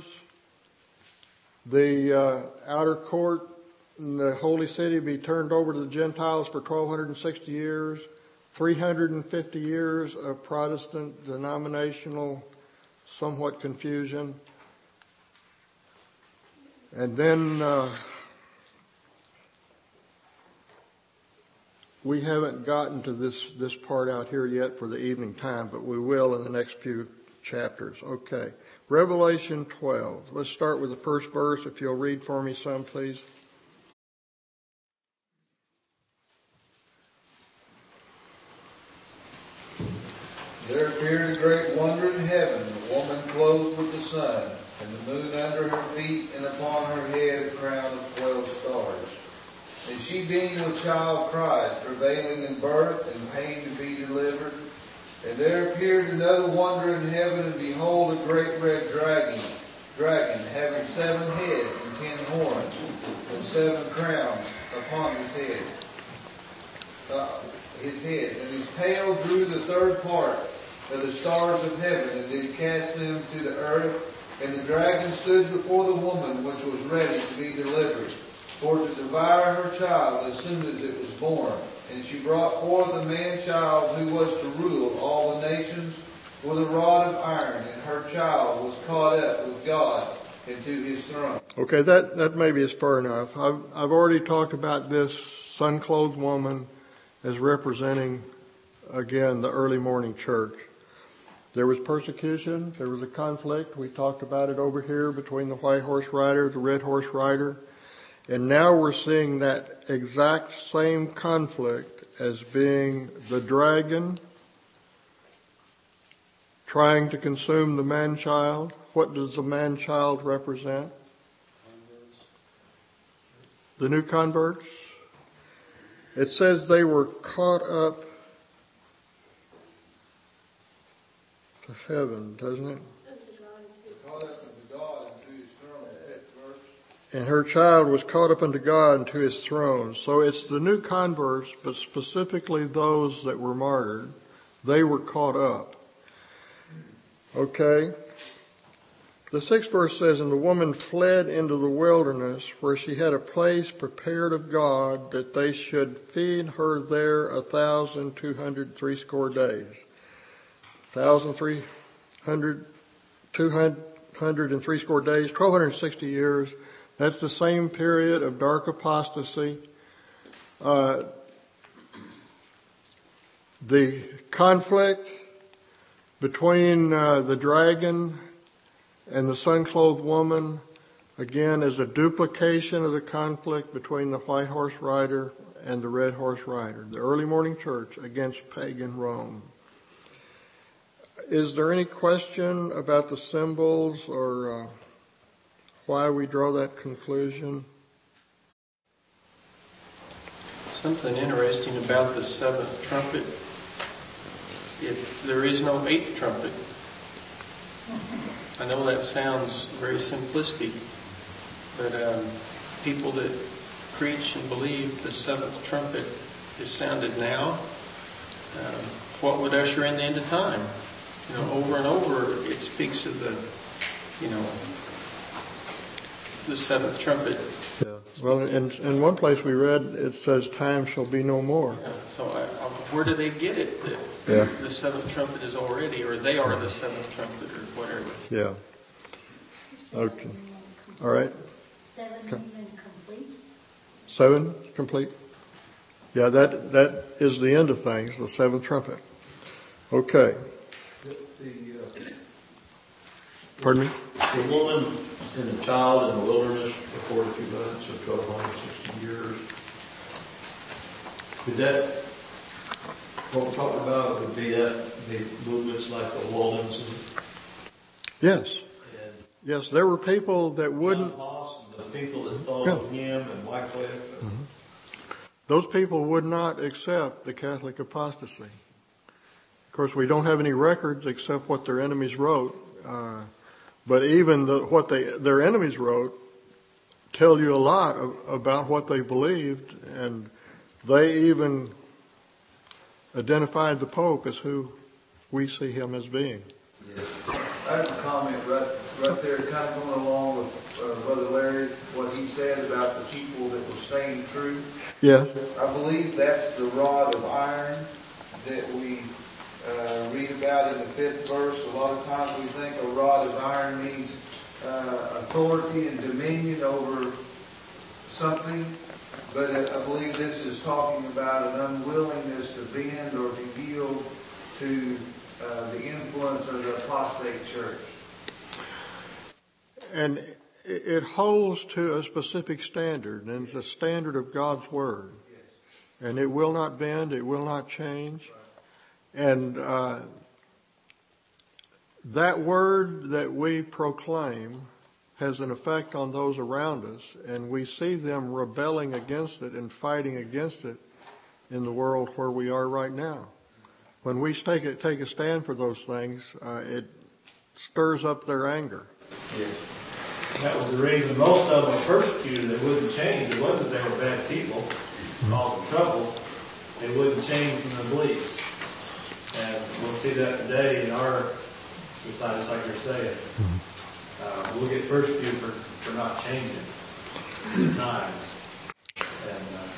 the uh, outer court and the holy city be turned over to the Gentiles for twelve sixty years, three hundred fifty years of Protestant denominational somewhat confusion. And then uh, we haven't gotten to this, this part out here yet for the evening time, but we will in the next few chapters. Okay. Revelation twelve. Let's start with the first verse. If you'll read for me some, please. There appeared a great wonder in heaven, a woman clothed with the sun, and the moon under her feet, and upon her head a crown of twelve stars. And she, being with child, cried, travailing in birth and pain to be delivered. And there appeared another wonder in heaven, and behold, a great red dragon, dragon, having seven heads and ten horns, and seven crowns upon his head. Uh, his head, and his tail drew the third part of the stars of heaven, and did cast them to the earth. And the dragon stood before the woman, which was ready to be delivered, for to devour her child as soon as it was born. And she brought forth a man-child who was to rule all the nations with a rod of iron, and her child was caught up with God into his throne. Okay, that, that maybe is far enough. I've, I've already talked about this sun-clothed woman as representing, again, the early morning church. There was persecution. There was a conflict. We talked about it over here between the white horse rider, the red horse rider. And now we're seeing that exact same conflict as being the dragon trying to consume the man-child. What does the man-child represent? The new converts. It says they were caught up to heaven, doesn't it? Caught up with God into his throne. and her child was caught up unto God and to his throne. So it's the new converts, but specifically those that were martyred. They were caught up. Okay. The sixth verse says, and the woman fled into the wilderness, where she had a place prepared of God, that they should feed her there a thousand two hundred threescore days. Thousand three hundred, two hundred and threescore days, twelve hundred sixty years. That's the same period of dark apostasy. Uh, the conflict between uh, the dragon and the sun-clothed woman, again, is a duplication of the conflict between the white horse rider and the red horse rider, the early morning church against pagan Rome. Is there any question about the symbols or uh, why we draw that conclusion? Something interesting about the seventh trumpet. If there is no eighth trumpet, I know that sounds very simplistic, but um, people that preach and believe the seventh trumpet is sounded now, um, what would usher in the end of time? You know, over and over it speaks of the, you know, the seventh trumpet. Yeah. Well, in, in one place we read it says, "Time shall be no more." Yeah. So I, I, where do they get it? That yeah. The seventh trumpet is already, or they are the seventh trumpet, or whatever. Yeah. Okay. All right. Seven even complete? Seven complete? Yeah, that that is the end of things, the seventh trumpet. Okay. The, the, uh, Pardon me? The woman and the child in the wilderness for forty-two months or twelve hundred sixty years. Could that, what we're talking about, would be that the movements like the Waldenses? Yes. Yes, there were people that wouldn't. The people that followed yeah. him and Wycliffe. Mm-hmm. Those people would not accept the Catholic apostasy. Of course, we don't have any records except what their enemies wrote. Uh, but even the, what they their enemies wrote tell you a lot of, about what they believed, and they even identified the Pope as who we see him as being. Yes. I have a comment right, right there, kind of going along with uh, Brother Larry, what he said about the people that were staying true. Yeah. I believe that's the rod of iron that we uh, read about in the fifth verse. A lot of times we think a rod of iron means uh, authority and dominion over something, but I believe this is talking about an unwillingness to bend or to yield to Uh, the influence of the apostate church. And it holds to a specific standard, and it's a standard of God's Word. Yes. And it will not bend, it will not change. Right. And uh, that Word that we proclaim has an effect on those around us, and we see them rebelling against it and fighting against it in the world where we are right now. When we take a, take a stand for those things, uh, it stirs up their anger. Yes. That was the reason most of them were persecuted. They wouldn't change. It wasn't that they were bad people, causing trouble. They wouldn't change from their beliefs. And we'll see that today in our society, just like you're saying. Uh, we'll get persecuted for, for not changing at times. And, uh,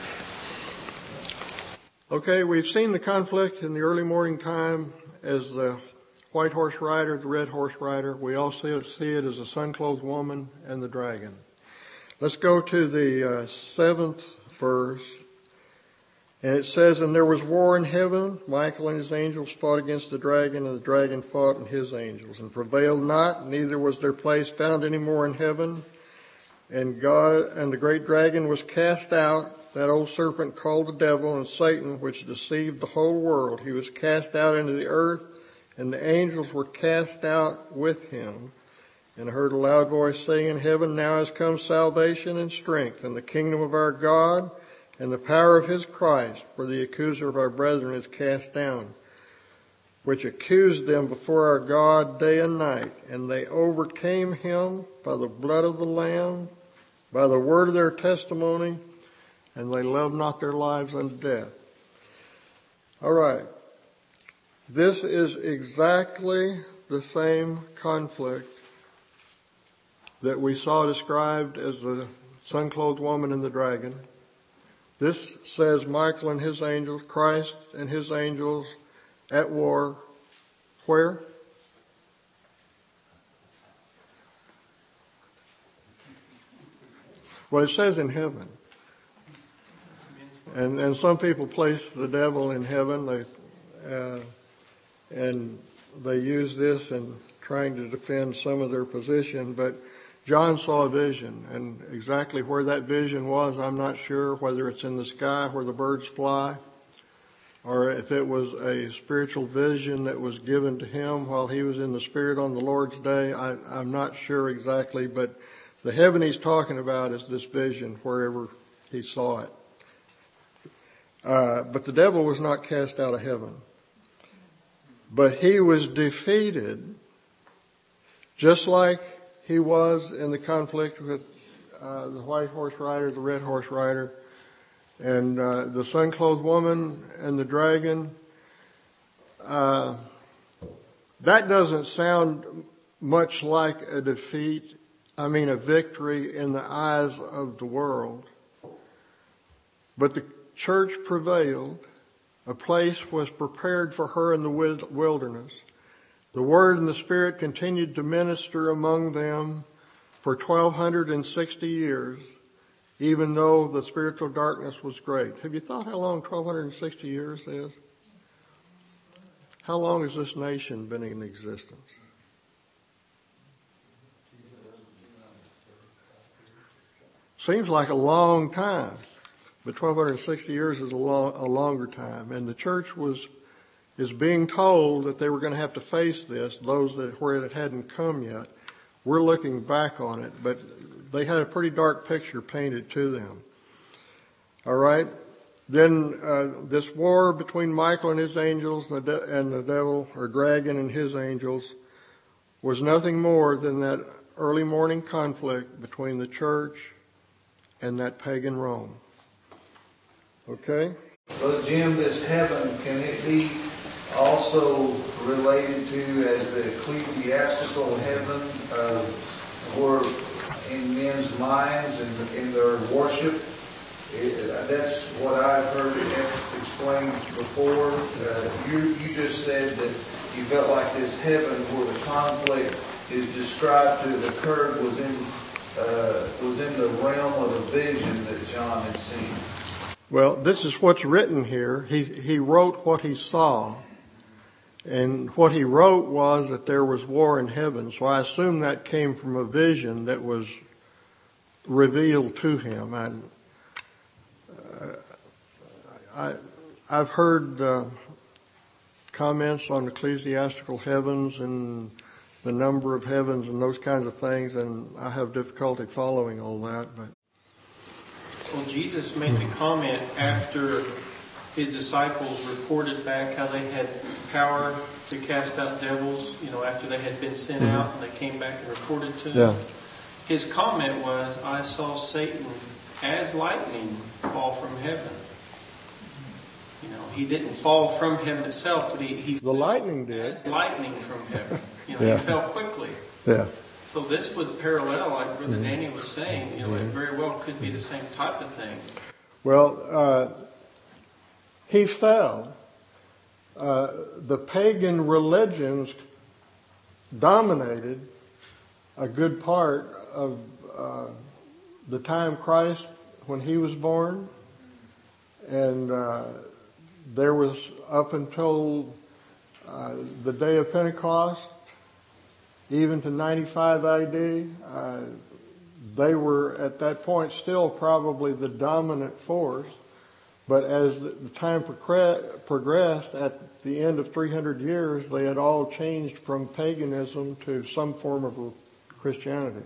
Okay, we've seen the conflict in the early morning time as the white horse rider, the red horse rider. We also see it as the sun-clothed woman and the dragon. Let's go to the uh, seventh verse. And it says, and there was war in heaven. Michael and his angels fought against the dragon, and the dragon fought and his angels, and prevailed not, neither was their place found any more in heaven. And God, and the great dragon was cast out, that old serpent called the devil and Satan, which deceived the whole world. He was cast out into the earth, and the angels were cast out with him. And I heard a loud voice saying in heaven, now has come salvation and strength, and the kingdom of our God, and the power of his Christ, for the accuser of our brethren is cast down, which accused them before our God day and night. And they overcame him by the blood of the Lamb by the word of their testimony, and they loved not their lives unto death. All right. This is exactly the same conflict that we saw described as the sun-clothed woman and the dragon. This says Michael and his angels, Christ and his angels at war. Where? Well, it says in heaven. And and some people place the devil in heaven. They uh, and they use this in trying to defend some of their position. But John saw a vision, and exactly where that vision was, I'm not sure. Whether it's in the sky where the birds fly, or if it was a spiritual vision that was given to him while he was in the Spirit on the Lord's day. I, I'm not sure exactly, but the heaven he's talking about is this vision wherever he saw it. Uh, but the devil was not cast out of heaven. But he was defeated, just like he was in the conflict with uh, the white horse rider, the red horse rider, and uh, the sun-clothed woman and the dragon. Uh, that doesn't sound much like a defeat, I mean a victory in the eyes of the world. But the church prevailed. A place was prepared for her in the wilderness. The Word and the Spirit continued to minister among them for twelve sixty years, even though the spiritual darkness was great. Have you thought how long twelve sixty years is? How long has this nation been in existence? Seems like a long time, but twelve sixty years is a, long, a longer time. And the church was is being told that they were going to have to face this, those that where it hadn't come yet. We're looking back on it, but they had a pretty dark picture painted to them. All right? Then uh, this war between Michael and his angels and the, de- and the devil, or dragon and his angels, was nothing more than that early morning conflict between the church and that pagan Rome. Okay? Brother Jim, this heaven, can it be also related to as the ecclesiastical heaven, uh, where in men's minds and in their worship? It, that's what I've heard explained before. Uh, you, you just said that you felt like this heaven where the conflict is described to have occurred was in uh, was in the realm of the vision that John had seen. Well, this is what's written here. He he wrote what he saw. And what he wrote was that there was war in heaven. So I assume that came from a vision that was revealed to him. And uh, I, I've heard uh, comments on ecclesiastical heavens and the number of heavens and those kinds of things, and I have difficulty following all that. But well, Jesus made the comment after his disciples reported back how they had power to cast out devils, you know, after they had been sent mm-hmm. out and they came back and reported to them. Yeah. His comment was, I saw Satan as lightning fall from heaven. You know, he didn't fall from heaven itself, but he... he the lightning did. Lightning from heaven. You know, yeah. he fell quickly. Yeah. So this would parallel, like Brother mm-hmm. Danny was saying, you know, mm-hmm. it very well could be the same type of thing. Well, uh, he fell. Uh, the pagan religions dominated a good part of uh, the time Christ, when he was born. And uh, there was, up until uh, the day of Pentecost, even to ninety-five A D, uh, they were at that point still probably the dominant force. But as the time progressed, at the end of three hundred years, they had all changed from paganism to some form of Christianity.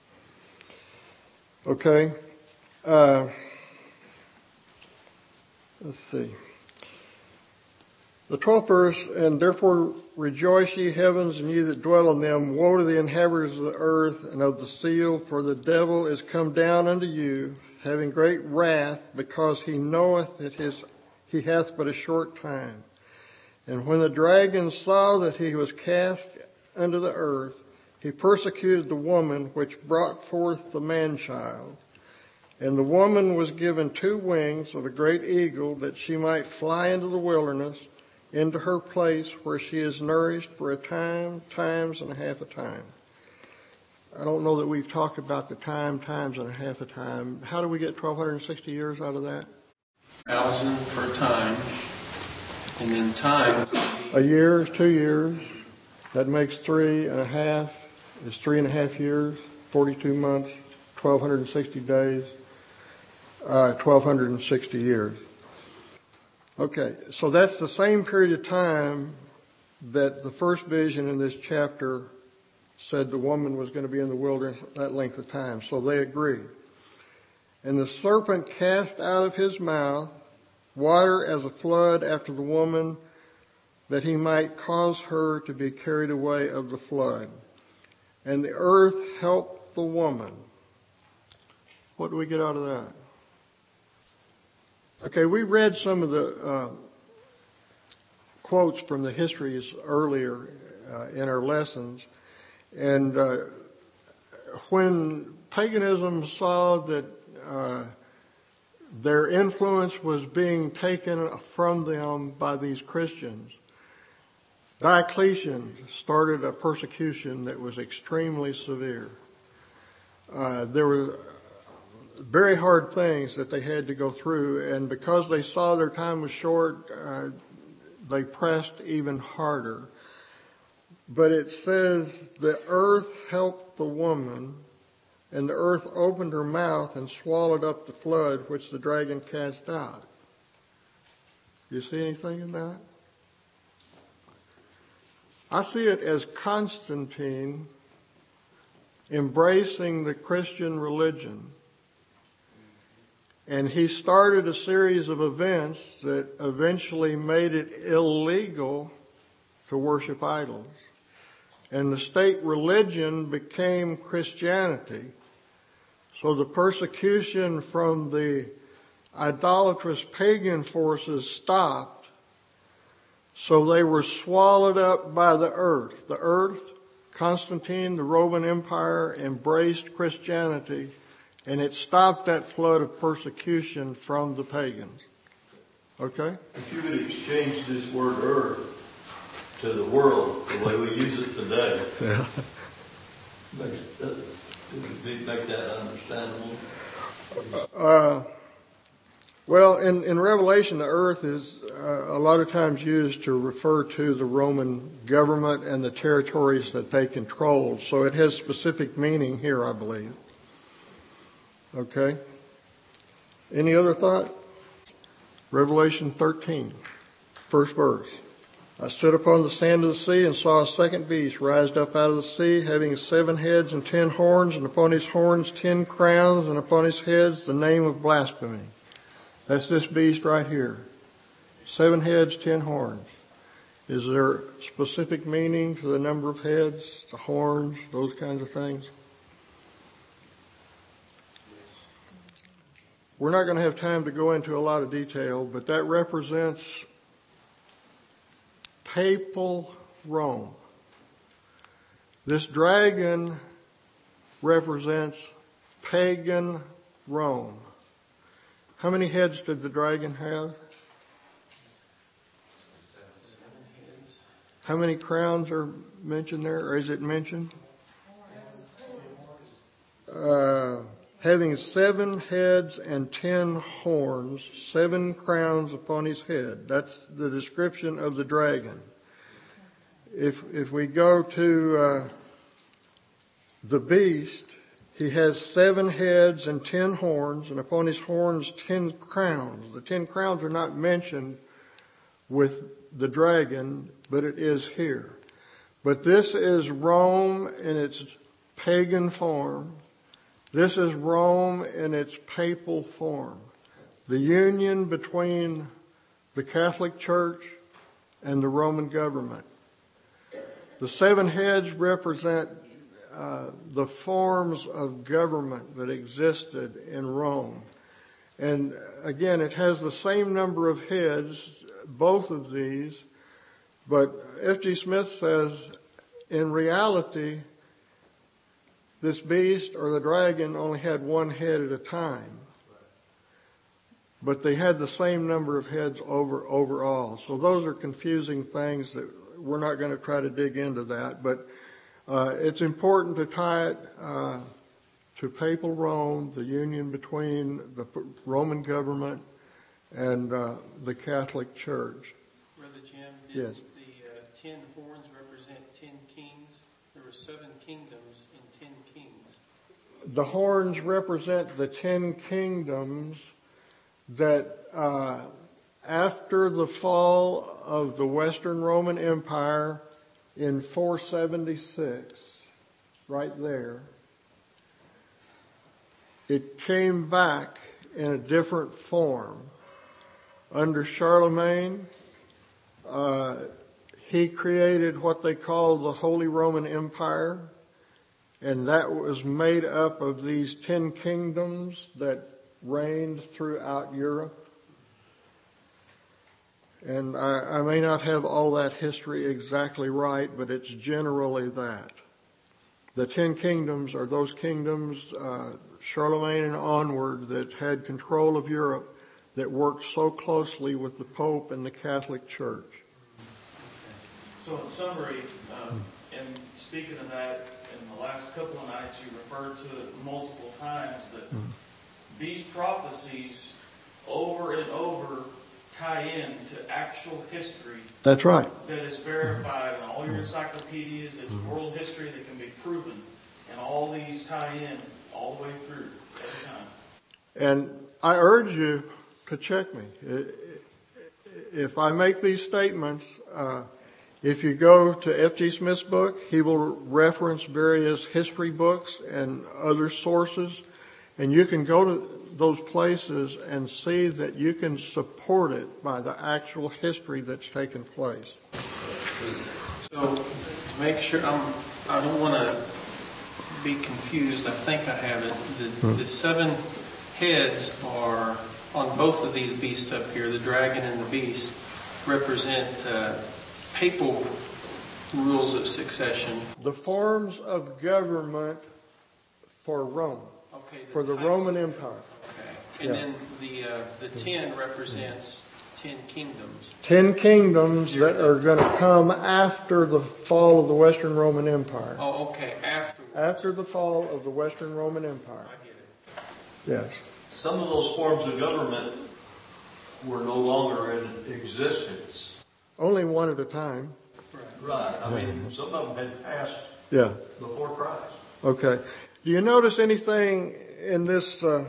Okay. Uh, let's see. The twelfth verse, and therefore rejoice ye heavens and ye that dwell in them. Woe to the inhabitants of the earth and of the sea, for the devil is come down unto you, having great wrath, because he knoweth that his, he hath but a short time. And when the dragon saw that he was cast unto the earth, he persecuted the woman which brought forth the man-child. And the woman was given two wings of a great eagle, that she might fly into the wilderness, into her place where she is nourished for a time, times and a half a time. I don't know that we've talked about the time, times and a half a time. How do we get twelve sixty years out of that? Thousand for time, and then time. A year is two years. That makes three and a half. Is three and a half years, forty-two months, twelve sixty days, uh, twelve sixty years. Okay, so that's the same period of time that the first vision in this chapter said the woman was going to be in the wilderness that length of time. So they agree. And the serpent cast out of his mouth water as a flood after the woman, that he might cause her to be carried away of the flood. And the earth helped the woman. What do we get out of that? Okay, we read some of the uh, quotes from the histories earlier uh, in our lessons. And uh, when paganism saw that uh, their influence was being taken from them by these Christians, Diocletian started a persecution that was extremely severe. Uh, there were very hard things that they had to go through, and because they saw their time was short, uh, they pressed even harder. But it says, the earth helped the woman, and the earth opened her mouth and swallowed up the flood which the dragon cast out. You see anything in that? I see it as Constantine embracing the Christian religion. And he started a series of events that eventually made it illegal to worship idols. And the state religion became Christianity. So the persecution from the idolatrous pagan forces stopped. So they were swallowed up by the earth. The earth, Constantine, the Roman Empire, embraced Christianity, and it stopped that flood of persecution from the pagans. Okay? If you would exchange this word earth to the world, the way we use it today, yeah. makes, uh, it would make that understandable. Uh, well, in, in Revelation, the earth is uh, a lot of times used to refer to the Roman government and the territories that they controlled. So it has specific meaning here, I believe. Okay? Any other thought? Revelation thirteen, first verse. I stood upon the sand of the sea and saw a second beast rise up out of the sea, having seven heads and ten horns, and upon his horns ten crowns, and upon his heads the name of blasphemy. That's this beast right here. Seven heads, ten horns. Is there specific meaning to the number of heads, the horns, those kinds of things? We're not going to have time to go into a lot of detail, but that represents papal Rome. This dragon represents pagan Rome. How many heads did the dragon have? How many crowns are mentioned there, or is it mentioned? Uh, having seven heads and ten horns, seven crowns upon his head. That's the description of the dragon. If if we go to uh, the beast, he has seven heads and ten horns, and upon his horns ten crowns. The ten crowns are not mentioned with the dragon, but it is here. But this is Rome in its pagan form. This is Rome in its papal form. The union between the Catholic Church and the Roman government. The seven heads represent uh, the forms of government that existed in Rome. And again, it has the same number of heads, both of these, but F G Smith says, in reality, this beast or the dragon only had one head at a time. But they had the same number of heads over overall. So those are confusing things that we're not going to try to dig into that. But uh, it's important to tie it uh, to papal Rome, the union between the Roman government and uh, the Catholic Church. Brother Jim, did yes. the uh, ten horns represent ten kings? There were seven kingdoms and ten kings. The horns represent the ten kingdoms that uh, after the fall of the Western Roman Empire in four seventy-six, right there, it came back in a different form. Under Charlemagne, uh, he created what they call the Holy Roman Empire, and that was made up of these ten kingdoms that reigned throughout Europe. And I, I may not have all that history exactly right, but it's generally that. The ten kingdoms are those kingdoms, uh, Charlemagne and onward, that had control of Europe, that worked so closely with the Pope and the Catholic Church. So in summary, um, and speaking of that, in the last couple of nights you referred to it multiple times, that mm. these prophecies over and over tie in to actual history. That's right. That is verified in all your encyclopedias. It's mm. world history that can be proven. And all these tie in all the way through every time. And I urge you to check me. If I make these statements, uh, if you go to F G Smith's book, he will reference various history books and other sources, and you can go to those places and see that you can support it by the actual history that's taken place. So to make sure, I'm, I don't want to be confused. I think I have it. The, the seven heads are on both of these beasts up here, the dragon and the beast, represent uh, papal rules of succession. The forms of government for Rome, okay, the for the Roman Empire. Okay, and yeah. then the uh, the ten represents ten kingdoms. Ten kingdoms that are going to come after the fall of the Western Roman Empire. Oh, okay, after. After the fall of the Western Roman Empire. I get it. Yes. Some of those forms of government were no longer in existence. Only one at a time. Right. Right. I mean, some of them had passed yeah. before Christ. Okay. Do you notice anything in this uh,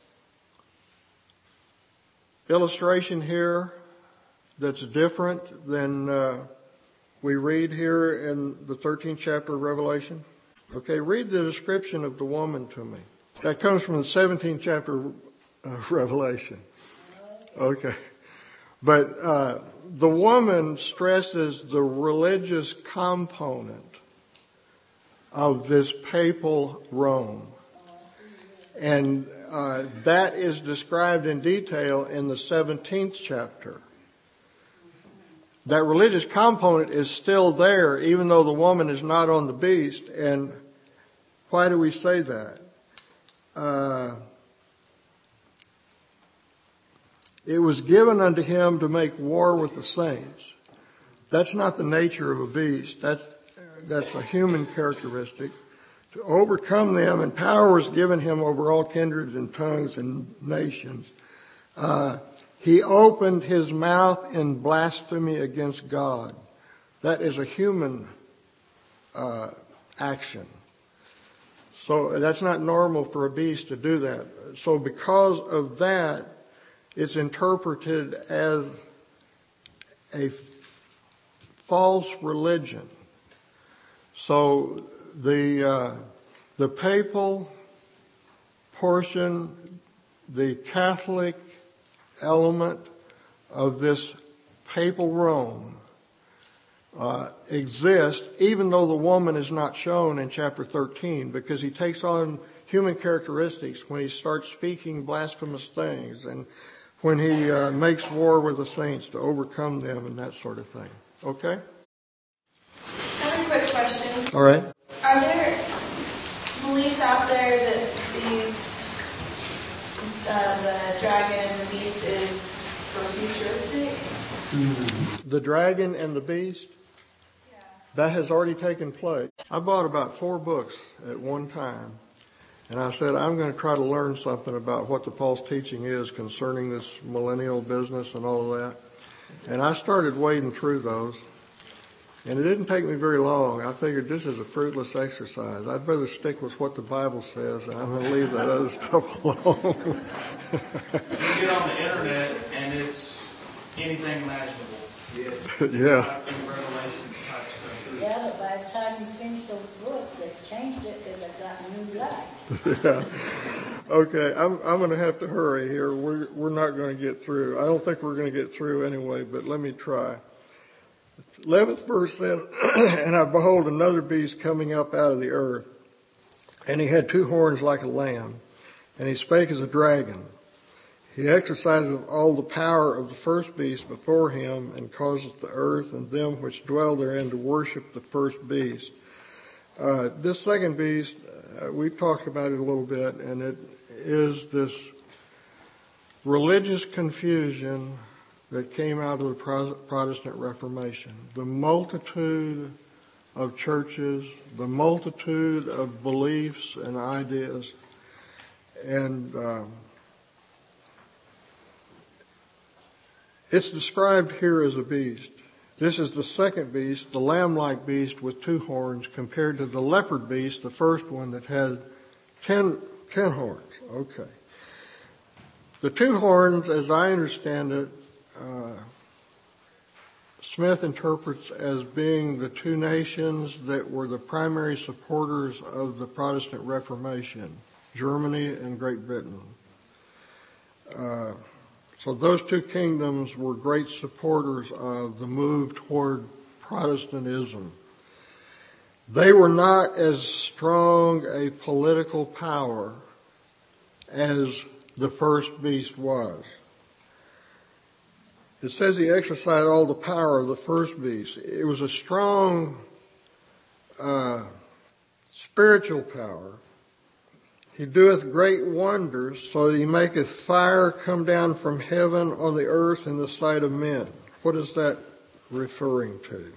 illustration here that's different than uh, we read here in the thirteenth chapter of Revelation? Okay, read the description of the woman to me. That comes from the seventeenth chapter of Revelation. Okay. But uh, the woman stresses the religious component of this papal Rome. And uh, that is described in detail in the seventeenth chapter. That religious component is still there, even though the woman is not on the beast. And why do we say that? Uh, it was given unto him to make war with the saints. That's not the nature of a beast. That's, that's a human characteristic. To overcome them, and power was given him over all kindreds and tongues and nations. Uh, he opened his mouth in blasphemy against God. That is a human uh, action. So that's not normal for a beast to do that. So because of that, it's interpreted as a f- false religion. So the uh, the papal portion, the Catholic element of this papal Rome uh, exist, even though the woman is not shown in chapter thirteen, because he takes on human characteristics when he starts speaking blasphemous things and when he uh, makes war with the saints to overcome them and that sort of thing. Okay? I have a quick question. All right. Are there beliefs out there that these, uh, the dragon and the beast is for futuristic? The dragon and the beast? Yeah. That has already taken place. I bought about four books at one time, and I said, I'm going to try to learn something about what the false teaching is concerning this millennial business and all of that. And I started wading through those, and it didn't take me very long. I figured this is a fruitless exercise. I'd rather stick with what the Bible says, and I'm going to leave that other stuff alone. You get on the internet, and it's anything imaginable. Yeah. In Revelation type stuff. Yeah, but by the time you finish those books, they changed it because they got new light. Yeah. Okay, I'm I'm going to have to hurry here. We're we're not going to get through. I don't think we're going to get through anyway, but let me try. eleventh verse says, and I behold another beast coming up out of the earth, and he had two horns like a lamb, and he spake as a dragon. He exercises all the power of the first beast before him, and causeth the earth and them which dwell therein to worship the first beast. Uh, this second beast, uh, we've talked about it a little bit, and it is this religious confusion that came out of the Protestant Reformation. The multitude of churches, the multitude of beliefs and ideas, and um, it's described here as a beast. This is the second beast, the lamb-like beast with two horns, compared to the leopard beast, the first one that had ten, ten horns. Okay. The two horns, as I understand it, uh, Smith interprets as being the two nations that were the primary supporters of the Protestant Reformation, Germany and Great Britain. Uh, So those two kingdoms were great supporters of the move toward Protestantism. They were not as strong a political power as the first beast was. It says he exercised all the power of the first beast. It was a strong uh, spiritual power. He doeth great wonders, so that he maketh fire come down from heaven on the earth in the sight of men. What is that referring to?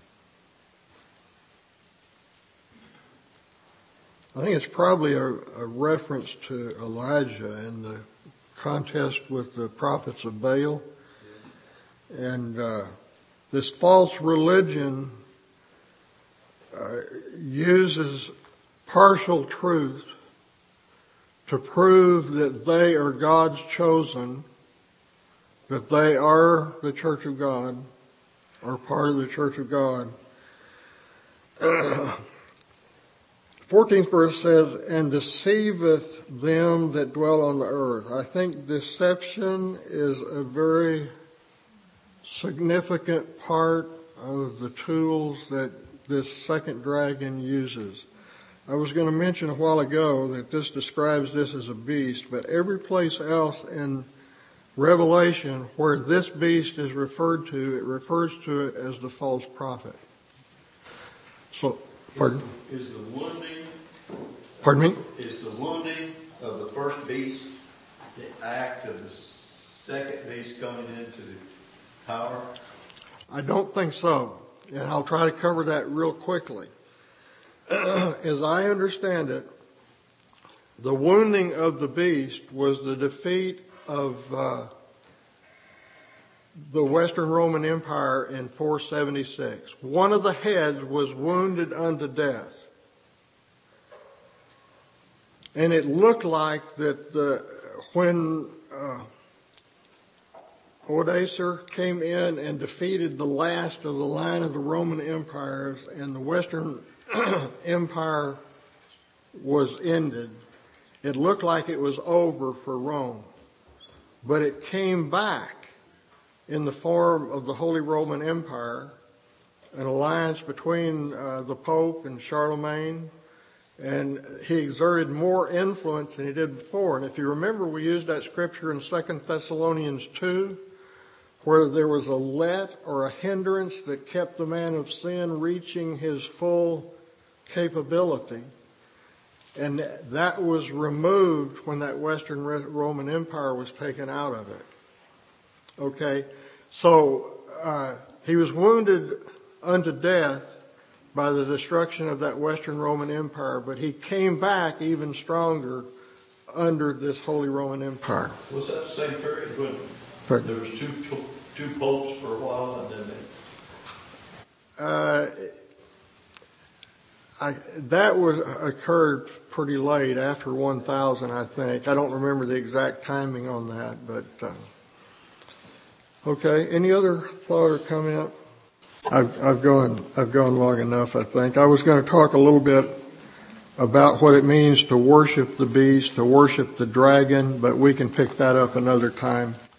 I think it's probably a, a reference to Elijah and the contest with the prophets of Baal. And uh, this false religion uh, uses partial truth to prove that they are God's chosen, that they are the church of God, or part of the church of God. fourteenth verse says, and deceiveth them that dwell on the earth. I think deception is a very significant part of the tools that this second dragon uses. I was going to mention a while ago that this describes this as a beast, but every place else in Revelation where this beast is referred to, it refers to it as the false prophet. So, pardon? Is the wounding, Pardon me? is the wounding of the first beast the act of the second beast coming into power? I don't think so, and I'll try to cover that real quickly. As I understand it, the wounding of the beast was the defeat of uh, the Western Roman Empire in four seventy-six. One of the heads was wounded unto death. And it looked like that the, when uh, Odoacer came in and defeated the last of the line of the Roman empires, and the Western Empire was ended, it looked like it was over for Rome. But it came back in the form of the Holy Roman Empire an alliance between uh, the Pope and Charlemagne, and he exerted more influence than he did before. And if you remember, we used that scripture in Second Thessalonians two, where there was a let or a hindrance that kept the man of sin reaching his full capability. And that was removed when that Western Roman Empire was taken out of it. Okay, so uh, he was wounded unto death by the destruction of that Western Roman Empire, but he came back even stronger under this Holy Roman Empire. Was that the same period when Pardon? there was two two popes for a while, and then they... Uh, I, that was occurred pretty late, after one thousand, I think. I don't remember the exact timing on that, but uh, okay. Any other thought or comment? I've, I've gone I've gone long enough, I think. I was going to talk a little bit about what it means to worship the beast, to worship the dragon, but we can pick that up another time.